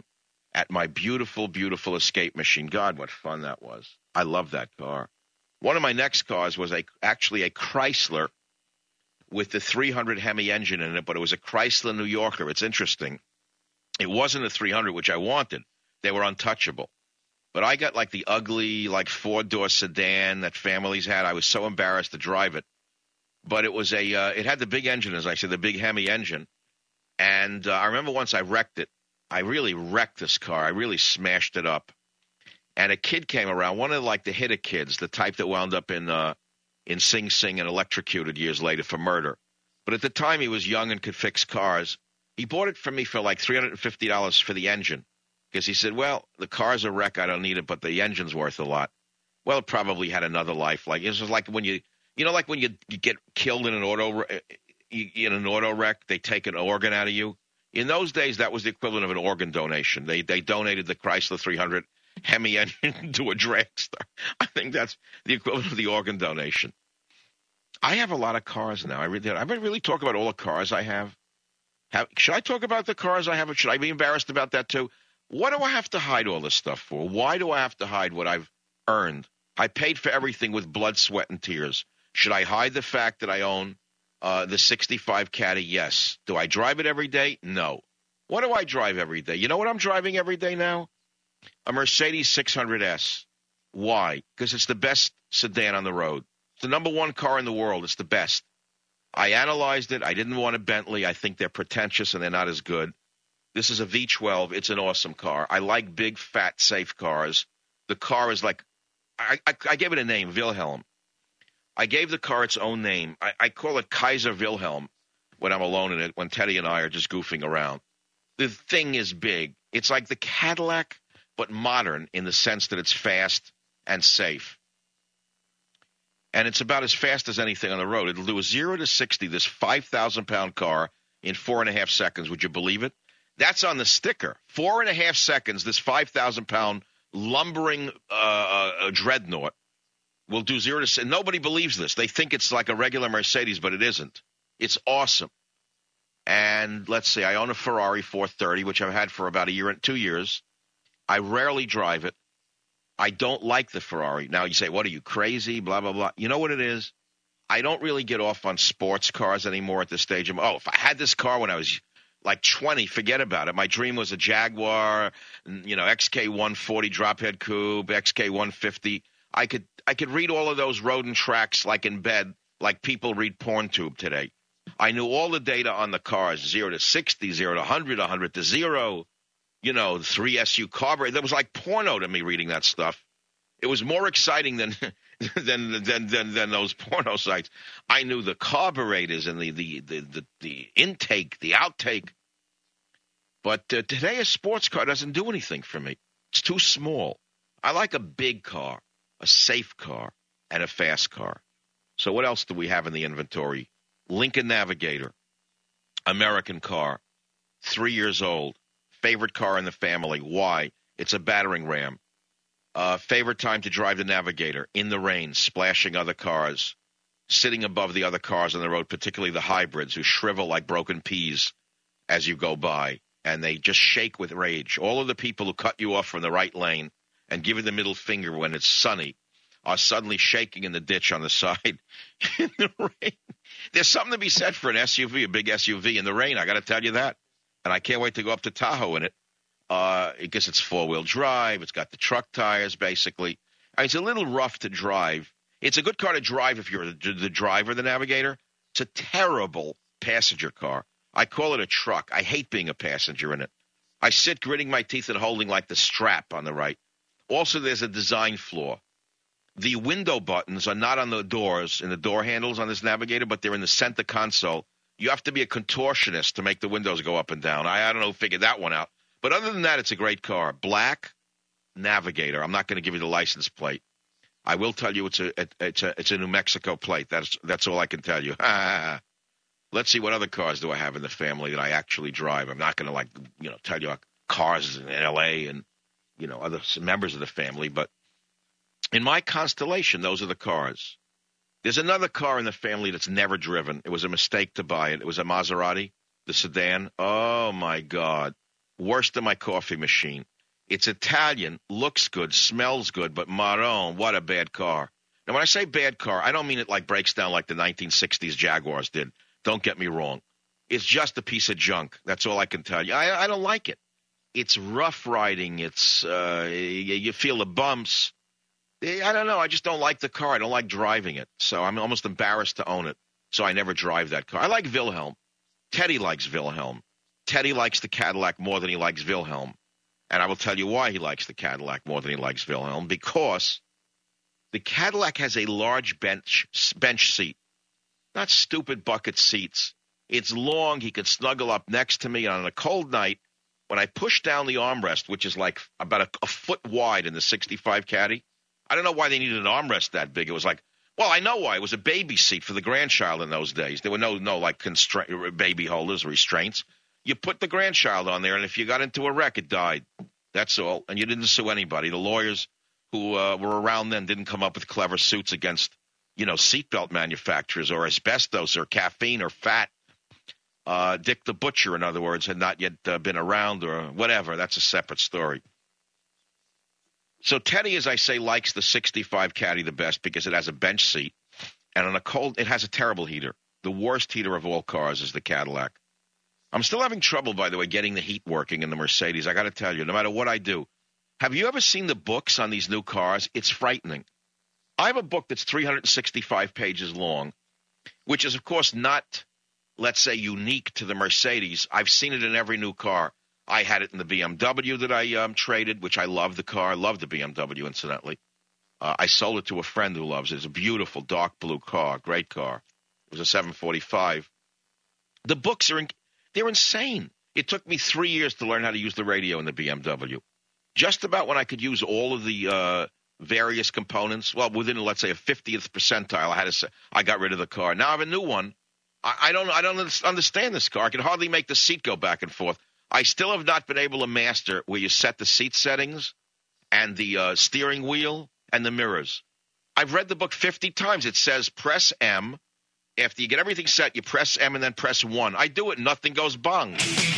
at my beautiful, beautiful Escape machine. God, what fun that was. I love that car. One of my next cars was a actually a Chrysler with the three hundred Hemi engine in it, but it was a Chrysler New Yorker. It's interesting. It wasn't a three hundred, which I wanted. They were untouchable. But I got like the ugly, like four-door sedan that families had. I was so embarrassed to drive it. But it was a, uh, it had the big engine, as I said, the big Hemi engine. And uh, I remember once I wrecked it. I really wrecked this car. I really smashed it up. And a kid came around, one of like the hitter kids, the type that wound up in uh, in Sing Sing and electrocuted years later for murder. But at the time he was young and could fix cars. He bought it for me for like three hundred fifty dollars for the engine. Because he said, well, the car's a wreck, I don't need it, but the engine's worth a lot. Well, it probably had another life. Like, it was like when you, you know, like when you, you get killed in an auto, in an auto wreck, they take an organ out of you. In those days, that was the equivalent of an organ donation. They they donated the Chrysler three hundred Hemi engine to a dragster. I think that's the equivalent of the organ donation. I have a lot of cars now. I really, I really talk about all the cars I have. have. Should I talk about the cars I have, or should I be embarrassed about that too? What do I have to hide all this stuff for? Why do I have to hide what I've earned? I paid for everything with blood, sweat, and tears. Should I hide the fact that I own uh, the sixty-five Caddy? Yes. Do I drive it every day? No. What do I drive every day? You know what I'm driving every day now? A Mercedes six hundred S. Why? Because it's the best sedan on the road. It's the number one car in the world. It's the best. I analyzed it. I didn't want a Bentley. I think they're pretentious and they're not as good. This is a V twelve. It's an awesome car. I like big, fat, safe cars. The car is like, I, I, I gave it a name, Wilhelm. I gave the car its own name. I, I call it Kaiser Wilhelm when I'm alone in it, when Teddy and I are just goofing around. The thing is big. It's like the Cadillac, but modern in the sense that it's fast and safe. And it's about as fast as anything on the road. It'll do a zero to sixty, this five thousand pound car, in four and a half seconds. Would you believe it? That's on the sticker. Four and a half seconds, this five thousand pound lumbering uh, uh, dreadnought will do zero to – nobody believes this. They think it's like a regular Mercedes, but it isn't. It's awesome. And let's see, I own a Ferrari four thirty, which I've had for about a year and two years. I rarely drive it. I don't like the Ferrari. Now you say, what are you, crazy, blah, blah, blah. You know what it is? I don't really get off on sports cars anymore at this stage. Of, oh, if I had this car when I was – like twenty, forget about it. My dream was a Jaguar, you know, X K one forty drophead coupe, X K one fifty. I could I could read all of those road and tracks like in bed, like people read PornTube today. I knew all the data on the cars, zero to sixty, zero to one hundred, one hundred to zero, you know, three S U carburetor. That was like porno to me reading that stuff. It was more exciting than than than than, than those porno sites. I knew the carburetors and the the the, the, the intake, the outtake. But uh, today a sports car doesn't do anything for me. It's too small. I like a big car, a safe car, and a fast car. So what else do we have in the inventory? Lincoln Navigator, American car, three years old, favorite car in the family. Why? It's a battering ram. Uh, favorite time to drive the Navigator, in the rain, splashing other cars, sitting above the other cars on the road, particularly the hybrids who shrivel like broken peas as you go by, and they just shake with rage. All of the people who cut you off from the right lane and give you the middle finger when it's sunny are suddenly shaking in the ditch on the side in the rain. There's something to be said for an S U V, a big S U V in the rain, I got to tell you that. And I can't wait to go up to Tahoe in it. Uh, I guess it's four-wheel drive. It's got the truck tires, basically. I mean, it's a little rough to drive. It's a good car to drive if you're the, the driver, the Navigator. It's a terrible passenger car. I call it a truck. I hate being a passenger in it. I sit gritting my teeth and holding like the strap on the right. Also, there's a design flaw. The window buttons are not on the doors and the door handles on this Navigator, but they're in the center console. You have to be a contortionist to make the windows go up and down. I, I don't know, figure that one out. But other than that, it's a great car. Black Navigator. I'm not going to give you the license plate. I will tell you it's a it's a it's a New Mexico plate. That's that's all I can tell you. Let's see, what other cars do I have in the family that I actually drive. I'm not going to like you know tell you cars in L A and you know other members of the family, but in my constellation, those are the cars. There's another car in the family that's never driven. It was a mistake to buy it. It was a Maserati, the sedan. Oh my God. Worse than my coffee machine. It's Italian, looks good, smells good, but Maron, what a bad car. Now, when I say bad car, I don't mean it like breaks down like the nineteen sixties Jaguars did. Don't get me wrong. It's just a piece of junk. That's all I can tell you. I, I don't like it. It's rough riding. It's uh, you, you feel the bumps. I don't know. I just don't like the car. I don't like driving it. So I'm almost embarrassed to own it. So I never drive that car. I like Wilhelm. Teddy likes Wilhelm. Teddy likes the Cadillac more than he likes Wilhelm. And I will tell you why he likes the Cadillac more than he likes Wilhelm. Because the Cadillac has a large bench bench seat. Not stupid bucket seats. It's long. He can snuggle up next to me. And on a cold night, when I push down the armrest, which is like about a, a foot wide in the sixty-five Caddy, I don't know why they needed an armrest that big. It was like, well, I know why. It was a baby seat for the grandchild in those days. There were no, no like constra- baby holders, restraints. You put the grandchild on there, and if you got into a wreck, it died. That's all. And you didn't sue anybody. The lawyers who uh, were around then didn't come up with clever suits against, you know, seatbelt manufacturers or asbestos or caffeine or fat. Uh, Dick the Butcher, in other words, had not yet uh, been around or whatever. That's a separate story. So Teddy, as I say, likes the sixty-five Caddy the best because it has a bench seat. And on a cold, it has a terrible heater. The worst heater of all cars is the Cadillac. I'm still having trouble, by the way, getting the heat working in the Mercedes. I got to tell you, no matter what I do. Have you ever seen the books on these new cars? It's frightening. I have a book that's three hundred sixty-five pages long, which is, of course, not, let's say, unique to the Mercedes. I've seen it in every new car. I had it in the B M W that I um, traded, which I love the car. I love the B M W, incidentally. Uh, I sold it to a friend who loves it. It's a beautiful dark blue car, great car. It was a seven forty-five. The books are in, they're insane. It took me three years to learn how to use the radio in the B M W. Just about when I could use all of the uh, various components, well, within, let's say, a fiftieth percentile, I had to say, I got rid of the car. Now I have a new one. I, I don't I don't understand this car. I can hardly make the seat go back and forth. I still have not been able to master where you set the seat settings and the uh, steering wheel and the mirrors. I've read the book fifty times. It says press M. After you get everything set, you press M and then press one. I do it, nothing goes bung.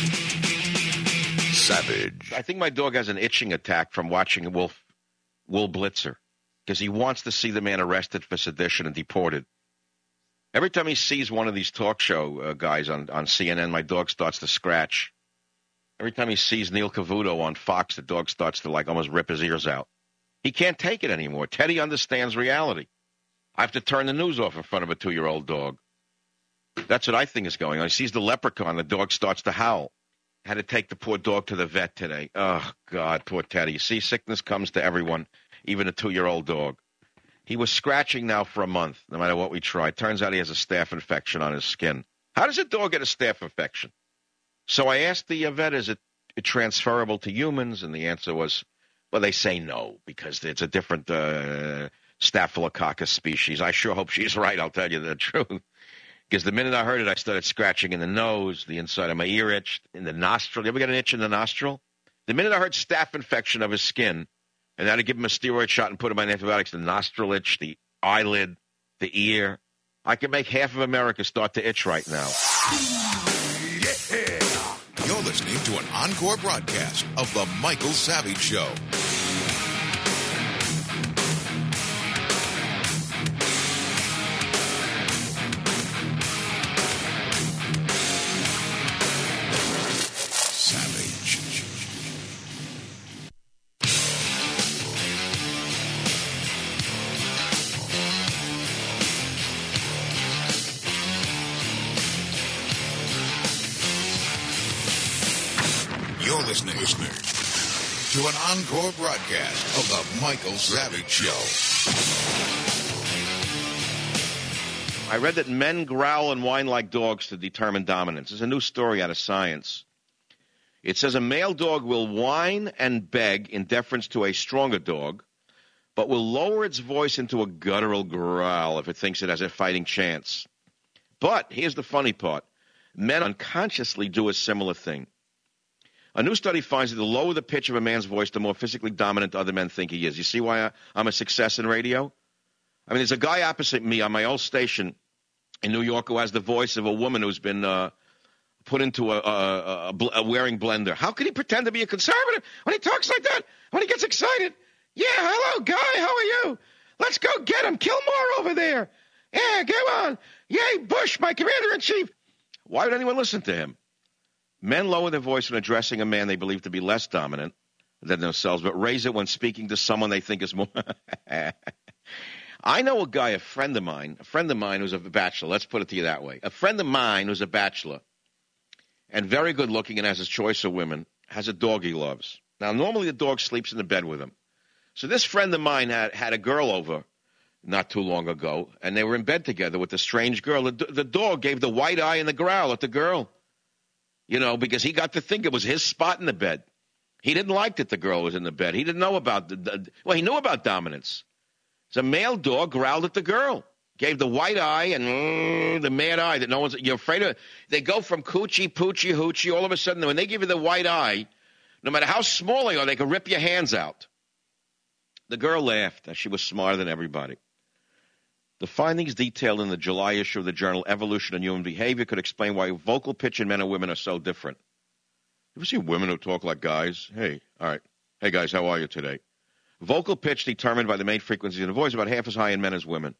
Savage. I think my dog has an itching attack from watching Wolf, Will Blitzer because he wants to see the man arrested for sedition and deported. Every time he sees one of these talk show uh, guys on, on C N N, my dog starts to scratch. Every time he sees Neil Cavuto on Fox, the dog starts to like almost rip his ears out. He can't take it anymore. Teddy understands reality. I have to turn the news off in front of a two-year-old dog. That's what I think is going on. He sees the leprechaun, the dog starts to howl. Had to take the poor dog to the vet today. Oh, God, poor Teddy. You see, sickness comes to everyone, even a two-year-old dog. He was scratching now for a month, no matter what we try. Turns out he has a staph infection on his skin. How does a dog get a staph infection? So I asked the vet, is it transferable to humans? And the answer was, well, they say no, because it's a different uh, Staphylococcus species. I sure hope she's right, I'll tell you the truth. Because the minute I heard it, I started scratching in the nose, the inside of my ear itched, in the nostril. You ever get an itch in the nostril? The minute I heard staph infection of his skin, and I had to give him a steroid shot and put him on antibiotics, the nostril itch, the eyelid, the ear. I could make half of America start to itch right now. Yeah. You're listening to an encore broadcast of The Michael Savage Show. You're listening, listening to an encore broadcast of The Michael Savage Show. I read that men growl and whine like dogs to determine dominance. There's a new story out of Science. It says a male dog will whine and beg in deference to a stronger dog, but will lower its voice into a guttural growl if it thinks it has a fighting chance. But here's the funny part. Men unconsciously do a similar thing. A new study finds that the lower the pitch of a man's voice, the more physically dominant other men think he is. You see why I, I'm a success in radio? I mean, there's a guy opposite me on my old station in New York who has the voice of a woman who's been uh, put into a, a, a, a wearing blender. How can he pretend to be a conservative when he talks like that? When he gets excited? Yeah, hello, Guy. How are you? Let's go get him. Kill more over there. Yeah, go on. Yay, Bush, my commander-in-chief. Why would anyone listen to him? Men lower their voice when addressing a man they believe to be less dominant than themselves, but raise it when speaking to someone they think is more. I know a guy, a friend of mine, a friend of mine who's a bachelor. Let's put it to you that way. A friend of mine who's a bachelor and very good looking and has his choice of women, has a dog he loves. Now, normally the dog sleeps in the bed with him. So this friend of mine had, had a girl over not too long ago, and they were in bed together with a strange girl. The, the dog gave the white eye and the growl at the girl, you know, because he got to think it was his spot in the bed. He didn't like that the girl was in the bed. He didn't know about the, the well, he knew about dominance. So a male dog growled at the girl, gave the white eye and mm, the mad eye that no one's, you're afraid of. They go from coochie, poochie, hoochie, all of a sudden, when they give you the white eye, no matter how small they are, they can rip your hands out. The girl laughed, as she was smarter than everybody. The findings detailed in the July issue of the journal Evolution and Human Behavior could explain why vocal pitch in men and women are so different. You ever see women who talk like guys? Hey, all right. Hey, guys, how are you today? Vocal pitch determined by the main frequency of the voice about half as high in men as women.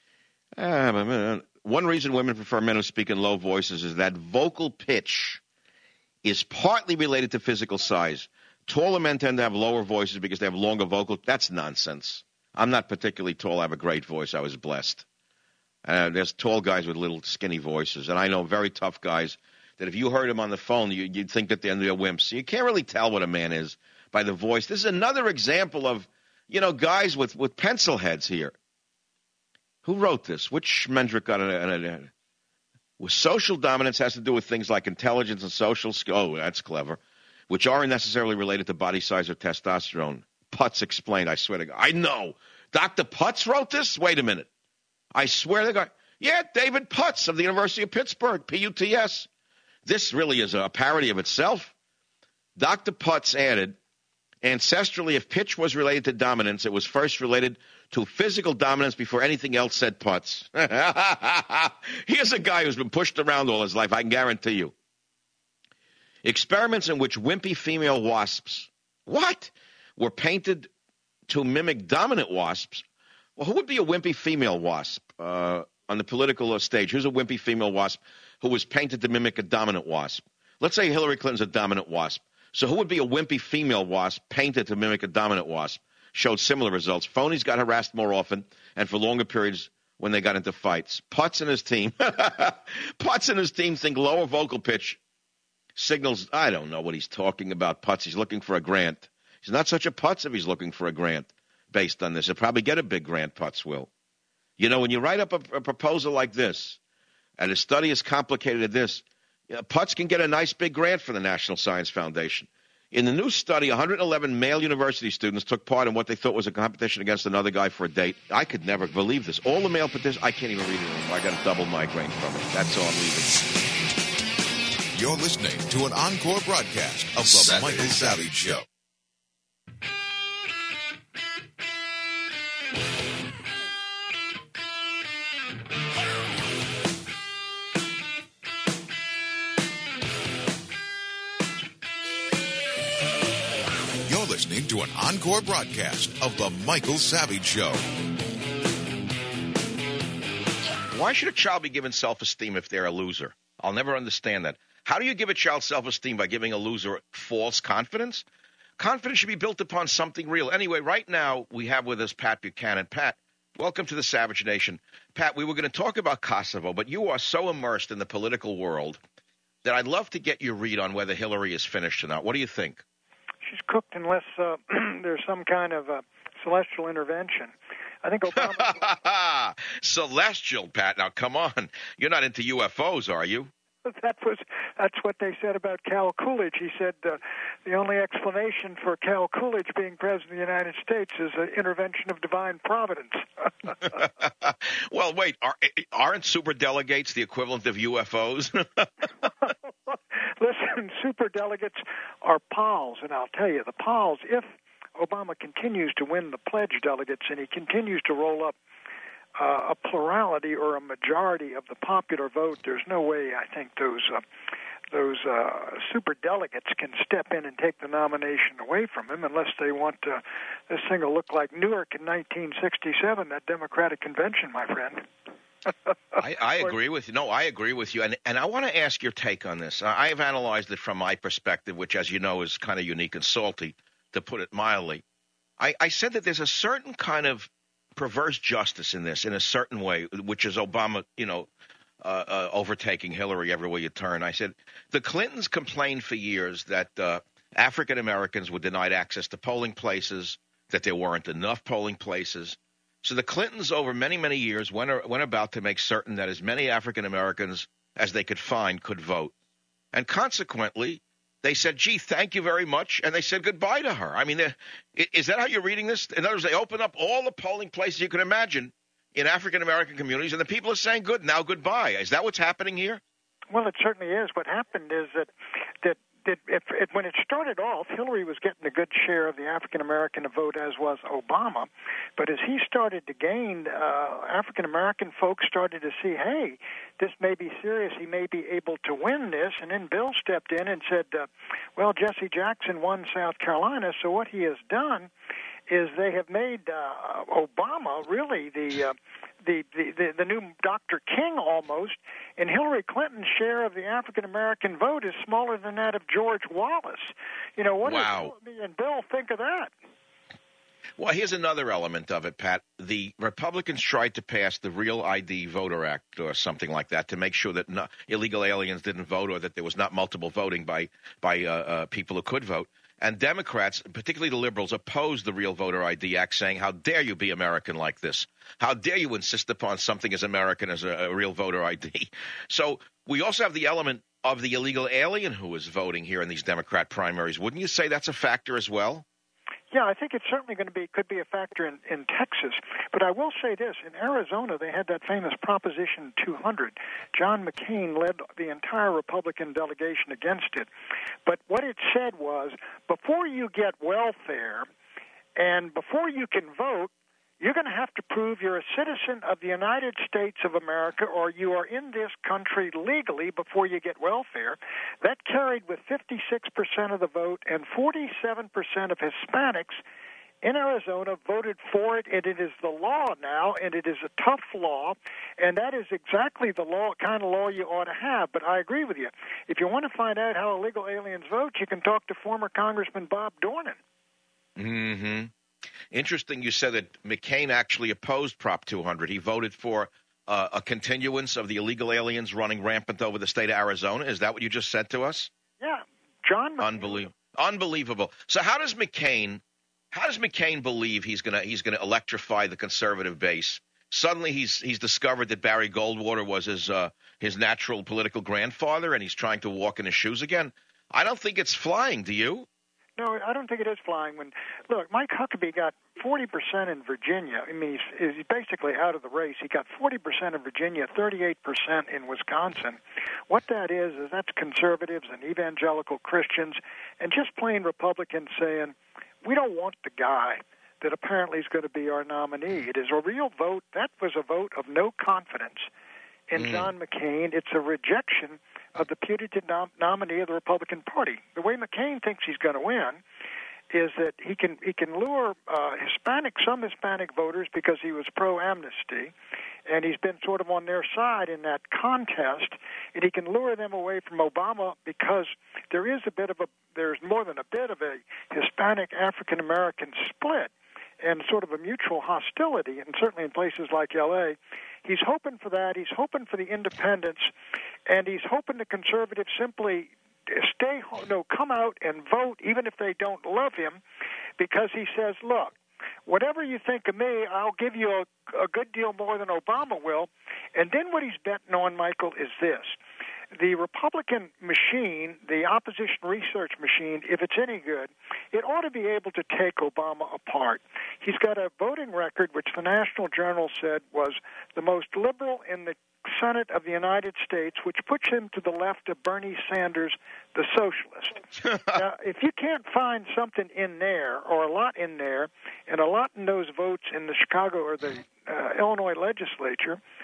Uh, one reason women prefer men who speak in low voices is that vocal pitch is partly related to physical size. Taller men tend to have lower voices because they have longer vocal. That's nonsense. I'm not particularly tall. I have a great voice. I was blessed. Uh, there's tall guys with little skinny voices, and I know very tough guys that if you heard them on the phone, you, you'd think that they're, they're wimps. So you can't really tell what a man is by the voice. This is another example of, you know, guys with, with pencil heads here. Who wrote this? Which Mendrick got it? A, a, social dominance has to do with things like intelligence and social skill. Oh, that's clever. Which aren't necessarily related to body size or testosterone. Putz explained, I swear to God. I know. Doctor Putz wrote this? Wait a minute. I swear to God. Yeah, David Putz of the University of Pittsburgh, P U T S. This really is a parody of itself. Doctor Putz added, ancestrally, if pitch was related to dominance, it was first related to physical dominance before anything else, said Putz. Here's a guy who's been pushed around all his life, I can guarantee you. Experiments in which wimpy female wasps, what, were painted to mimic dominant wasps. Well, who would be a wimpy female wasp uh, on the political stage? Who's a wimpy female wasp who was painted to mimic a dominant wasp? Let's say Hillary Clinton's a dominant wasp. So who would be a wimpy female wasp painted to mimic a dominant wasp? Showed similar results. Phonies got harassed more often and for longer periods when they got into fights. Putz and his team. Putz and his team think lower vocal pitch signals. I don't know what he's talking about, Putz. He's looking for a grant. He's not such a putz if he's looking for a grant based on this. He'll probably get a big grant, Putz will. You know, when you write up a, a proposal like this, and a study as complicated as this, you know, Putz can get a nice big grant from the National Science Foundation. In the new study, one hundred eleven male university students took part in what they thought was a competition against another guy for a date. I could never believe this. All the male participants, I can't even read it anymore. I got a double migraine from it. That's all I'm leaving. You're listening to an encore broadcast of The Saturday Michael Savage Show. You're listening to an encore broadcast of The Michael Savage Show. Why should a child be given self-esteem if they're a loser? I'll never understand that. How do you give a child self-esteem by giving a loser false confidence? Confidence should be built upon something real. Anyway, right now we have with us Pat Buchanan. Pat, welcome to the Savage Nation. Pat, we were going to talk about Kosovo, but you are so immersed in the political world that I'd love to get your read on whether Hillary is finished or not. What do you think? She's cooked unless uh, there's some kind of uh, celestial intervention. I think Obama... Celestial, Pat. Now, come on. You're not into U F Os, are you? That was that's what they said about Cal Coolidge. He said uh, the only explanation for Cal Coolidge being president of the United States is an intervention of divine providence. Well, wait, are, aren't superdelegates the equivalent of U F Os? Listen, superdelegates are pals, and I'll tell you, the pals, if Obama continues to win the pledge delegates and he continues to roll up Uh, a plurality or a majority of the popular vote, there's no way I think those uh, those uh, super delegates can step in and take the nomination away from him unless they want uh, this thing to look like Newark in nineteen sixty-seven, that Democratic convention, my friend. I, I agree with you. No, I agree with you. And and I want to ask your take on this. I have analyzed it from my perspective, which, as you know, is kind of unique and salty, to put it mildly. I, I said that there's a certain kind of perverse justice in this in a certain way, which is Obama, you know, uh, uh, overtaking Hillary everywhere you turn. I said the Clintons complained for years that uh, African Americans were denied access to polling places, that there weren't enough polling places. So the Clintons, over many, many years, went, went about to make certain that as many African Americans as they could find could vote. And consequently, they said, gee, thank you very much, and they said goodbye to her. I mean, is that how you're reading this? In other words, they opened up all the polling places you can imagine in African American communities, and the people are saying good, now goodbye. Is that what's happening here? Well, it certainly is. What happened is that that It, if, if, when it started off, Hillary was getting a good share of the African-American vote, as was Obama. But as he started to gain, uh, African-American folks started to see, hey, this may be serious. He may be able to win this. And then Bill stepped in and said, uh, well, Jesse Jackson won South Carolina, so what he has done is they have made uh, Obama really the, uh, the, the, the the new Doctor King almost, and Hillary Clinton's share of the African-American vote is smaller than that of George Wallace. You know, what wow. does me and Bill think of that? Well, here's another element of it, Pat. The Republicans tried to pass the Real I D Voter Act or something like that to make sure that no, illegal aliens didn't vote or that there was not multiple voting by, by uh, uh, people who could vote. And Democrats, particularly the liberals, opposed the Real Voter I D Act, saying, how dare you be American like this? How dare you insist upon something as American as a, a real voter I D? So we also have the element of the illegal alien who is voting here in these Democrat primaries. Wouldn't you say that's a factor as well? Yeah, I think it's certainly going to be could be a factor in, in Texas. But I will say this. In Arizona, they had that famous Proposition two hundred. John McCain led the entire Republican delegation against it. But what it said was, before you get welfare and before you can vote, you're going to have to prove you're a citizen of the United States of America or you are in this country legally before you get welfare. That carried with fifty-six percent of the vote, and forty-seven percent of Hispanics in Arizona voted for it, and it is the law now, and it is a tough law, and that is exactly the law, kind of law you ought to have. But I agree with you. If you want to find out how illegal aliens vote, you can talk to former Congressman Bob Dornan. Mm-hmm. Interesting you said that McCain actually opposed Prop two hundred. He voted for uh, a continuance of the illegal aliens running rampant over the state of Arizona. Is that what you just said to us? Yeah. John McCain. Unbelievable. Unbelievable. So how does McCain how does McCain believe he's gonna he's gonna electrify the conservative base? Suddenly he's he's discovered that Barry Goldwater was his uh, his natural political grandfather, and he's trying to walk in his shoes again. I don't think it's flying, do you? No, I don't think it is flying. When look, Mike Huckabee got forty percent in Virginia. I mean, he's, he's basically out of the race. He got forty percent in Virginia, thirty-eight percent in Wisconsin. What that is, is that's conservatives and evangelical Christians and just plain Republicans saying, we don't want the guy that apparently is going to be our nominee. It is a real vote. That was a vote of no confidence in mm. John McCain. It's a rejection of the putative nom- nominee of the Republican Party. The way McCain thinks he's going to win is that he can he can lure uh, Hispanic, some Hispanic voters because he was pro-amnesty, and he's been sort of on their side in that contest, and he can lure them away from Obama because there is a bit of a, there's more than a bit of a Hispanic African-American split and sort of a mutual hostility, and certainly in places like L A He's hoping for that. He's hoping for the independents, and he's hoping the conservatives simply stay home, no, come out and vote, even if they don't love him, because he says, look, whatever you think of me, I'll give you a, a good deal more than Obama will. And then what he's betting on, Michael, is this. The Republican machine, the opposition research machine, if it's any good, it ought to be able to take Obama apart. He's got a voting record, which the National Journal said was the most liberal in the Senate of the United States, which puts him to the left of Bernie Sanders, the socialist. Now, if you can't find something in there, or a lot in there, and a lot in those votes in the Chicago or the uh, Illinois legislature,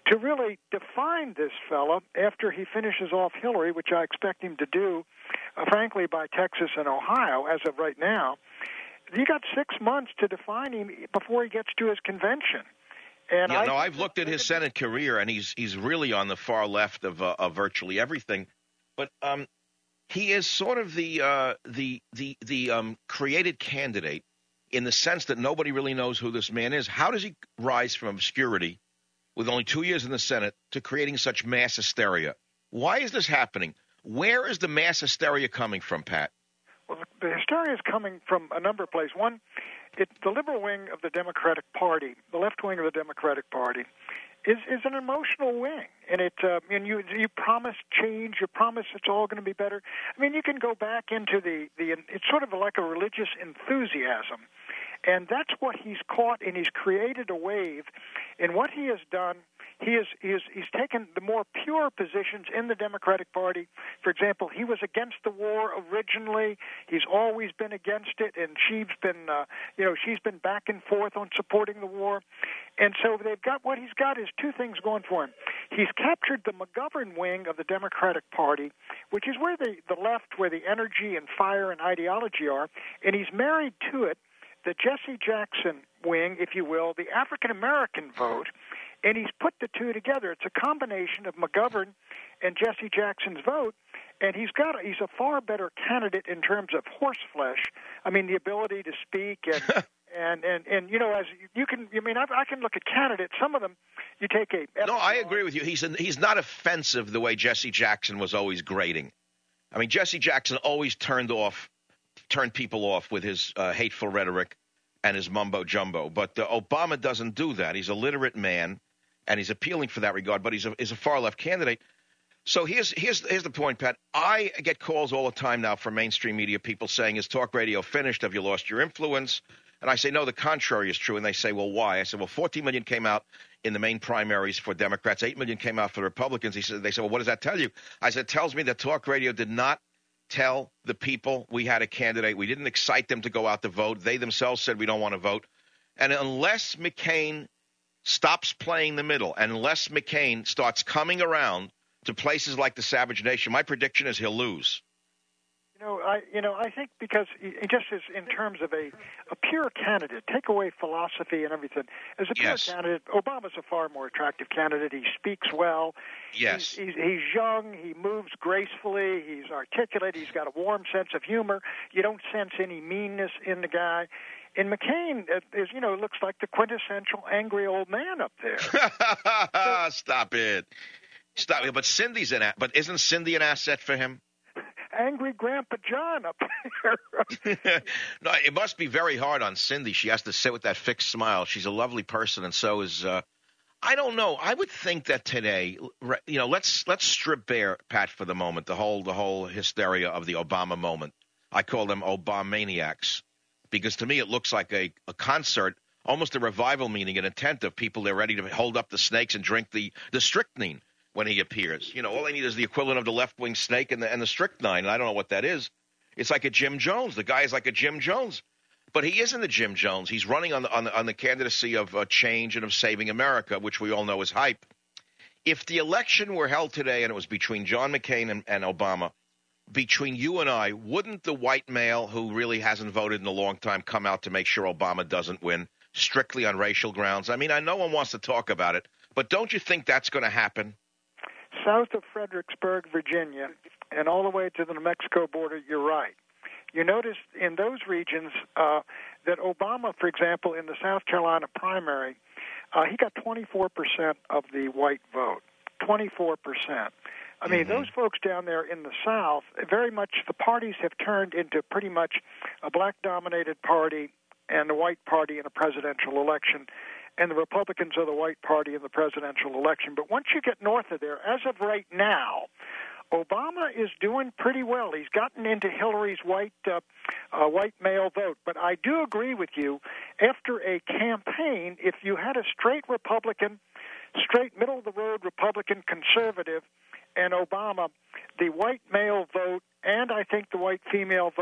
to really define this fella after he finishes off Hillary, which I expect him to do, uh, frankly, by Texas and Ohio as of right now. You got six months to define him before he gets to his convention. And yeah, I no, I've looked at his Senate career, and he's he's really on the far left of uh, of virtually everything. But um, he is sort of the uh, the the the um, created candidate in the sense that nobody really knows who this man is. How does he rise from obscurity with only two years in the Senate to creating such mass hysteria? Why is this happening? Where is the mass hysteria coming from, Pat? Well, the hysteria is coming from a number of places. One, it, the liberal wing of the Democratic Party, the left wing of the Democratic Party, is is an emotional wing, and it uh, and you you promise change, you promise it's all going to be better. I mean, you can go back into the the it's sort of like a religious enthusiasm, and that's what he's caught, and he's created a wave. And what he has done, he is he is he's taken the more pure positions in the Democratic Party. For example, he was against the war originally. He's always been against it, and she's been uh, you know she's been back and forth on supporting the war. And so they've got what he's got is two things going for him. He's captured the McGovern wing of the Democratic Party, which is where the, the left, where the energy and fire and ideology are, and he's married to it the Jesse Jackson wing, if you will, the African-American vote, and he's put the two together. It's a combination of McGovern and Jesse Jackson's vote, and he's got a, he's a far better candidate in terms of horseflesh. I mean, the ability to speak and and, and and you know, as you can, I mean, I, I can look at candidates. Some of them, you take a no. I agree with you. He's an, he's not offensive the way Jesse Jackson was always grating. I mean, Jesse Jackson always turned off, turned people off with his uh, hateful rhetoric and his mumbo jumbo. But uh, Obama doesn't do that. He's a literate man, and he's appealing for that regard. But he's a, he's a far left candidate. So here's here's here's the point, Pat. I get calls all the time now from mainstream media people saying, "Is talk radio finished? Have you lost your influence?" And I say, no, the contrary is true. And they say, well, why? I said, well, fourteen million came out in the main primaries for Democrats. eight million came out for the Republicans. He said, they said, well, what does that tell you? I said, it tells me that talk radio did not tell the people we had a candidate. We didn't excite them to go out to vote. They themselves said we don't want to vote. And unless McCain stops playing the middle, and unless McCain starts coming around to places like the Savage Nation, my prediction is he'll lose. You know, I you know I think because it just is in terms of a, a pure candidate, take away philosophy and everything. As a pure yes. candidate, Obama's a far more attractive candidate. He speaks well. Yes. He's, he's, he's young. He moves gracefully. He's articulate. He's got a warm sense of humor. You don't sense any meanness in the guy. And McCain is, you know, looks like the quintessential angry old man up there. so, Stop it. Stop it. But Cindy's an but isn't Cindy an asset for him? Angry Grandpa John up there. No, it must be very hard on Cindy. She has to sit with that fixed smile. She's a lovely person, and so is uh, I don't know. I would think that today, you know, let's let's strip bare, Pat, for the moment, the whole the whole hysteria of the Obama moment. I call them Obamaniacs because to me it looks like a, a concert, almost a revival meeting, an intent of people they're ready to hold up the snakes and drink the, the strychnine when he appears. You know, all they need is the equivalent of the left-wing snake and the, and the strychnine, and I don't know what that is. It's like a Jim Jones. The guy is like a Jim Jones. But he isn't a Jim Jones. He's running on the on the, on the candidacy of uh, change and of saving America, which we all know is hype. If the election were held today and it was between John McCain and, and Obama, between you and I, wouldn't the white male who really hasn't voted in a long time come out to make sure Obama doesn't win, strictly on racial grounds? I mean, I know one wants to talk about it, but don't you think that's going to happen? South of Fredericksburg, Virginia, and all the way to the New Mexico border, you're right. You notice in those regions uh, that Obama, for example, in the South Carolina primary, uh, he got twenty-four percent of the white vote, twenty-four percent. I mean, mm-hmm. those folks down there in the South, very much the parties have turned into pretty much a black-dominated party and a white party in a presidential election, and the Republicans are the white party in the presidential election. But once you get north of there, as of right now, Obama is doing pretty well. He's gotten into Hillary's white uh, uh, white male vote. But I do agree with you, after a campaign, if you had a straight Republican, straight middle-of-the-road Republican conservative, and Obama, the white male vote and I think the white female vote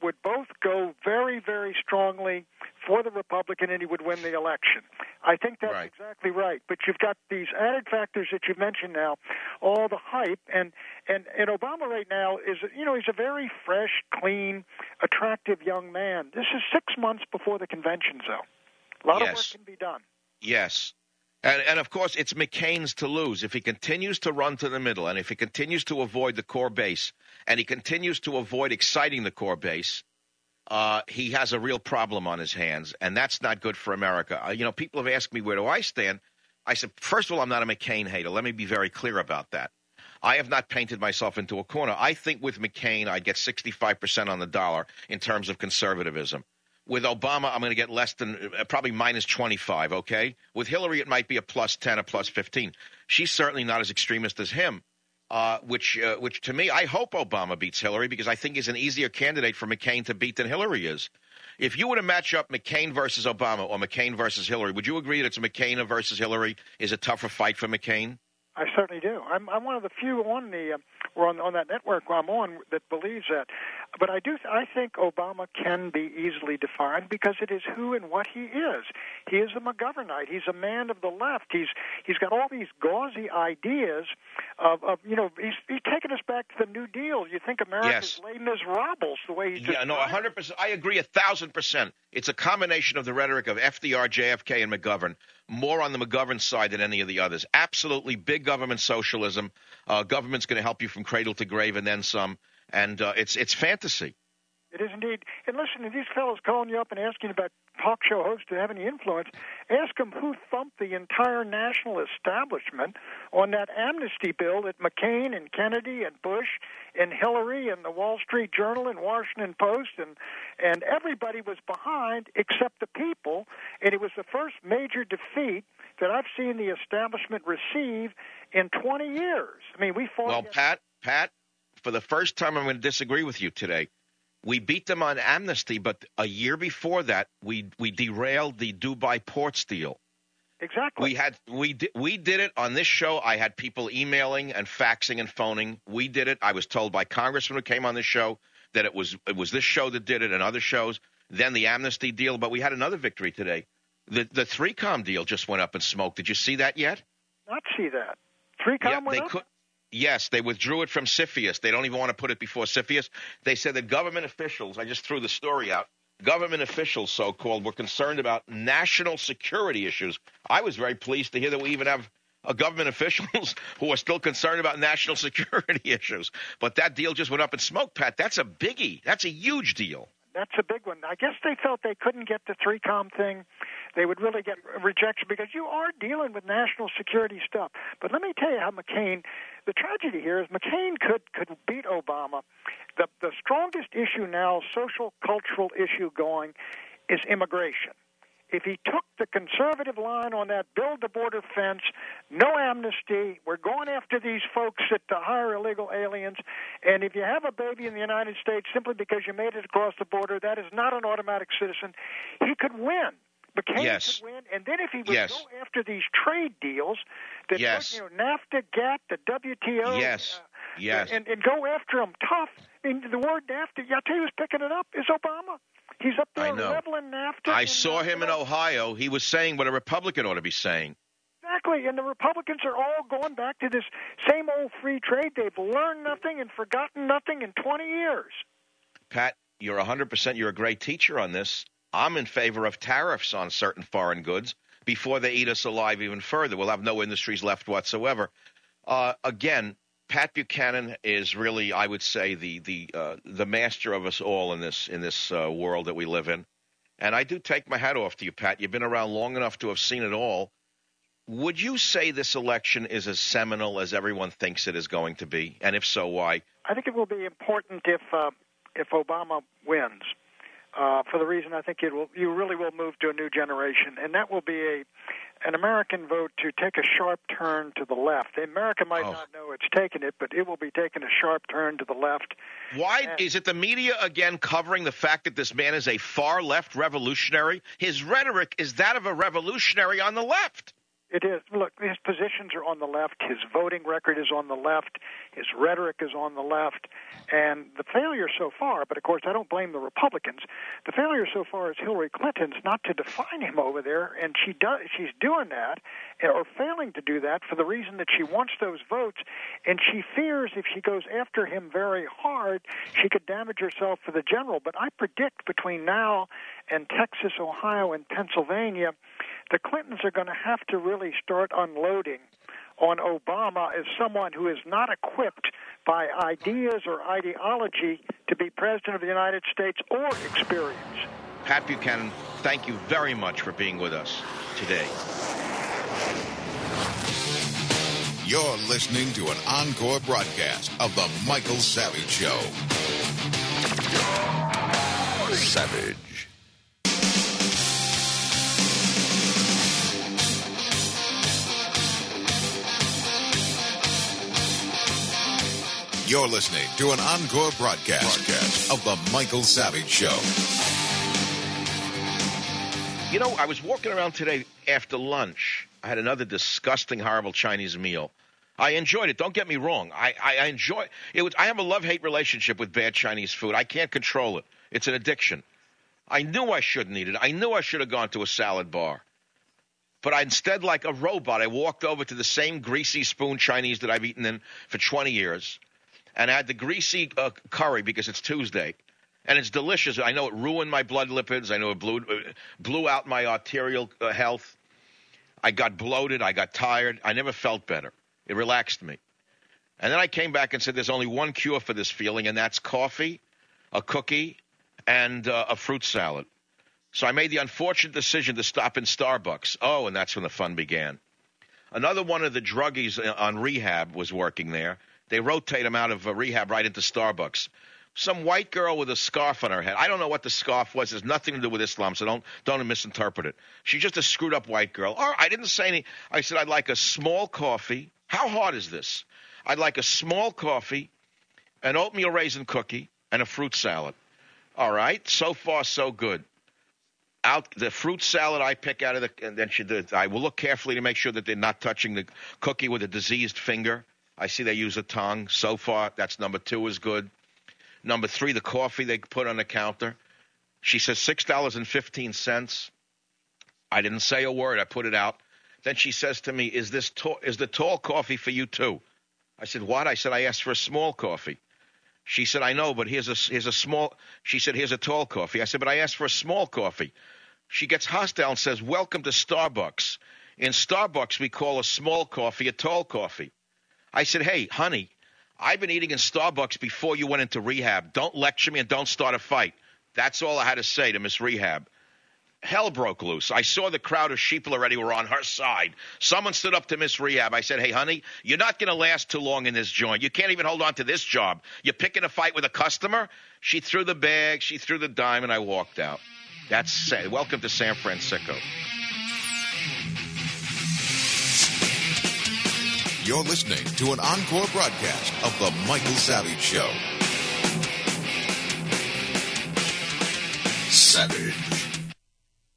would both go very, very strongly for the Republican, and he would win the election. I think that's right. exactly right. But you've got these added factors that you mentioned now, all the hype, and, and, and Obama right now is, you know, he's a very fresh, clean, attractive young man. This is six months before the convention, though. A lot yes. of work can be done. Yes. And, and, of course, it's McCain's to lose. If he continues to run to the middle and if he continues to avoid the core base and he continues to avoid exciting the core base, uh, he has a real problem on his hands, and that's not good for America. Uh, you know, people have asked me, where do I stand? I said, first of all, I'm not a McCain hater. Let me be very clear about that. I have not painted myself into a corner. I think with McCain, I'd get sixty-five percent on the dollar in terms of conservatism. With Obama, I'm going to get less than uh, probably minus twenty-five, okay? With Hillary, it might be a plus ten, a plus fifteen. She's certainly not as extremist as him, uh, which, uh, which to me, I hope Obama beats Hillary because I think he's an easier candidate for McCain to beat than Hillary is. If you were to match up McCain versus Obama or McCain versus Hillary, would you agree that it's McCain versus Hillary is a tougher fight for McCain? I certainly do. I'm, I'm one of the few on the uh, or on, on that network I'm on that believes that. But I do. I think Obama can be easily defined because it is who and what he is. He is a McGovernite. He's a man of the left. He's he's got all these gauzy ideas of, of you know. He's he's taken us back to the New Deal. You think America's Yes. Les Miserables the way he's Yeah, no, one hundred percent. I agree a thousand percent. It's a combination of the rhetoric of F D R, J F K, and McGovern, more on the McGovern side than any of the others. Absolutely big government socialism. Uh, government's going to help you from cradle to grave and then some. And uh, it's it's fantasy. It is indeed. And listen, if these fellows calling you up and asking about talk show hosts to have any influence, ask them who thumped the entire national establishment on that amnesty bill that McCain and Kennedy and Bush and Hillary and the Wall Street Journal and Washington Post and, and everybody was behind except the people. And it was the first major defeat that I've seen the establishment receive in twenty years. I mean, we fought. Well, against- Pat, Pat, for the first time, I'm going to disagree with you today. We beat them on amnesty, but a year before that, we we derailed the Dubai Ports deal. Exactly. We had we did we did it on this show. I had people emailing and faxing and phoning. We did it. I was told by congressmen who came on this show that it was it was this show that did it and other shows. Then the amnesty deal, but we had another victory today. The the three com deal just went up in smoke. Did you see that yet? Not see that. three com Yeah, went they up? could. Yes, they withdrew it from CFIUS. They don't even want to put it before CFIUS. They said that government officials, I just threw the story out, government officials, so-called, were concerned about national security issues. I was very pleased to hear that we even have uh, government officials who are still concerned about national security issues. But that deal just went up in smoke, Pat. That's a biggie. That's a huge deal. That's a big one. I guess they felt they couldn't get the three com thing. They would really get rejection because you are dealing with national security stuff. But let me tell you how McCain, the tragedy here is McCain could, could beat Obama. The, the strongest issue now, social, cultural issue going, is immigration. If he took the conservative line on that build the border fence, no amnesty, we're going after these folks that hire illegal aliens, and if you have a baby in the United States simply because you made it across the border, that is not an automatic citizen, he could win. McCain Yes. could win, and then if he would Yes. go after these trade deals, that Yes. you know, NAFTA, GATT, the W T O, Yes. uh, Yes. and, and go after them tough. I mean, the word NAFTA, I'll tell you who's picking it up is Obama. He's up there I know. leveling NAFTA. I and, saw uh, him in Ohio. He was saying what a Republican ought to be saying. Exactly, and the Republicans are all going back to this same old free trade. They've learned nothing and forgotten nothing in twenty years. Pat, you're one hundred percent. You're a great teacher on this. I'm in favor of tariffs on certain foreign goods before they eat us alive even further. We'll have no industries left whatsoever. Uh, again, Pat Buchanan is really, I would say, the the uh, the master of us all in this in this uh, world that we live in. And I do take my hat off to you, Pat. You've been around long enough to have seen it all. Would you say this election is as seminal as everyone thinks it is going to be? And if so, why? I think it will be important if uh, if Obama wins. Uh, for the reason I think it will, you really will move to a new generation, and that will be a an American vote to take a sharp turn to the left. America might Oh. not know it's taken it, but it will be taking a sharp turn to the left. Why And- is it the media again covering the fact that this man is a far left revolutionary? His rhetoric is that of a revolutionary on the left. It is. Look, his positions are on the left. His voting record is on the left. His rhetoric is on the left. And the failure so far, but of course I don't blame the Republicans, the failure so far is Hillary Clinton's not to define him over there, and she does, she's doing that, or failing to do that, for the reason that she wants those votes, and she fears if she goes after him very hard, she could damage herself for the general. But I predict between now and Texas, Ohio, and Pennsylvania, the Clintons are going to have to really start unloading on Obama as someone who is not equipped by ideas or ideology to be president of the United States or experience. Pat Buchanan, thank you very much for being with us today. You're listening to an encore broadcast of The Michael Savage Show. Savage. You're listening to an encore broadcast, broadcast of The Michael Savage Show. You know, I was walking around today after lunch. I had another disgusting, horrible Chinese meal. I enjoyed it. Don't get me wrong. I, I, I enjoy it. Was, I have a love-hate relationship with bad Chinese food. I can't control it. It's an addiction. I knew I shouldn't eat it. I knew I should have gone to a salad bar. But I instead, like a robot, I walked over to the same greasy spoon Chinese that I've eaten in for twenty years. And I had the greasy uh, curry because it's Tuesday. And it's delicious. I know it ruined my blood lipids. I know it blew, uh, blew out my arterial uh, health. I got bloated. I got tired. I never felt better. It relaxed me. And then I came back and said there's only one cure for this feeling, and that's coffee, a cookie, and uh, a fruit salad. So I made the unfortunate decision to stop in Starbucks. Oh, and that's when the fun began. Another one of the druggies on rehab was working there. They rotate them out of uh, rehab right into Starbucks. Some white girl with a scarf on her head. I don't know what the scarf was. There's nothing to do with Islam, so don't don't misinterpret it. She's just a screwed-up white girl. Or I didn't say any. I said I'd like a small coffee. How hard is this? I'd like a small coffee, an oatmeal raisin cookie, and a fruit salad. All right. So far, so good. Out the fruit salad I pick out of the, and then she did. I will look carefully to make sure that they're not touching the cookie with a diseased finger. I see they use a tongue. So far, that's number two is good. Number three, the coffee they put on the counter. She says six dollars and fifteen cents. I didn't say a word. I put it out. Then she says to me, is this tall, is the tall coffee for you too? I said, what? I said, I asked for a small coffee. She said, I know, but here's a, here's a small. She said, here's a tall coffee. I said, but I asked for a small coffee. She gets hostile and says, welcome to Starbucks. In Starbucks, we call a small coffee a tall coffee. I said, hey, honey, I've been eating in Starbucks before you went into rehab. Don't lecture me and don't start a fight. That's all I had to say to Miss Rehab. Hell broke loose. I saw the crowd of sheeple already were on her side. Someone stood up to Miss Rehab. I said, hey, honey, you're not going to last too long in this joint. You can't even hold on to this job. You're picking a fight with a customer? She threw the bag. She threw the dime, and I walked out. That's – welcome to San Francisco. You're listening to an encore broadcast of The Michael Savage Show. Savage.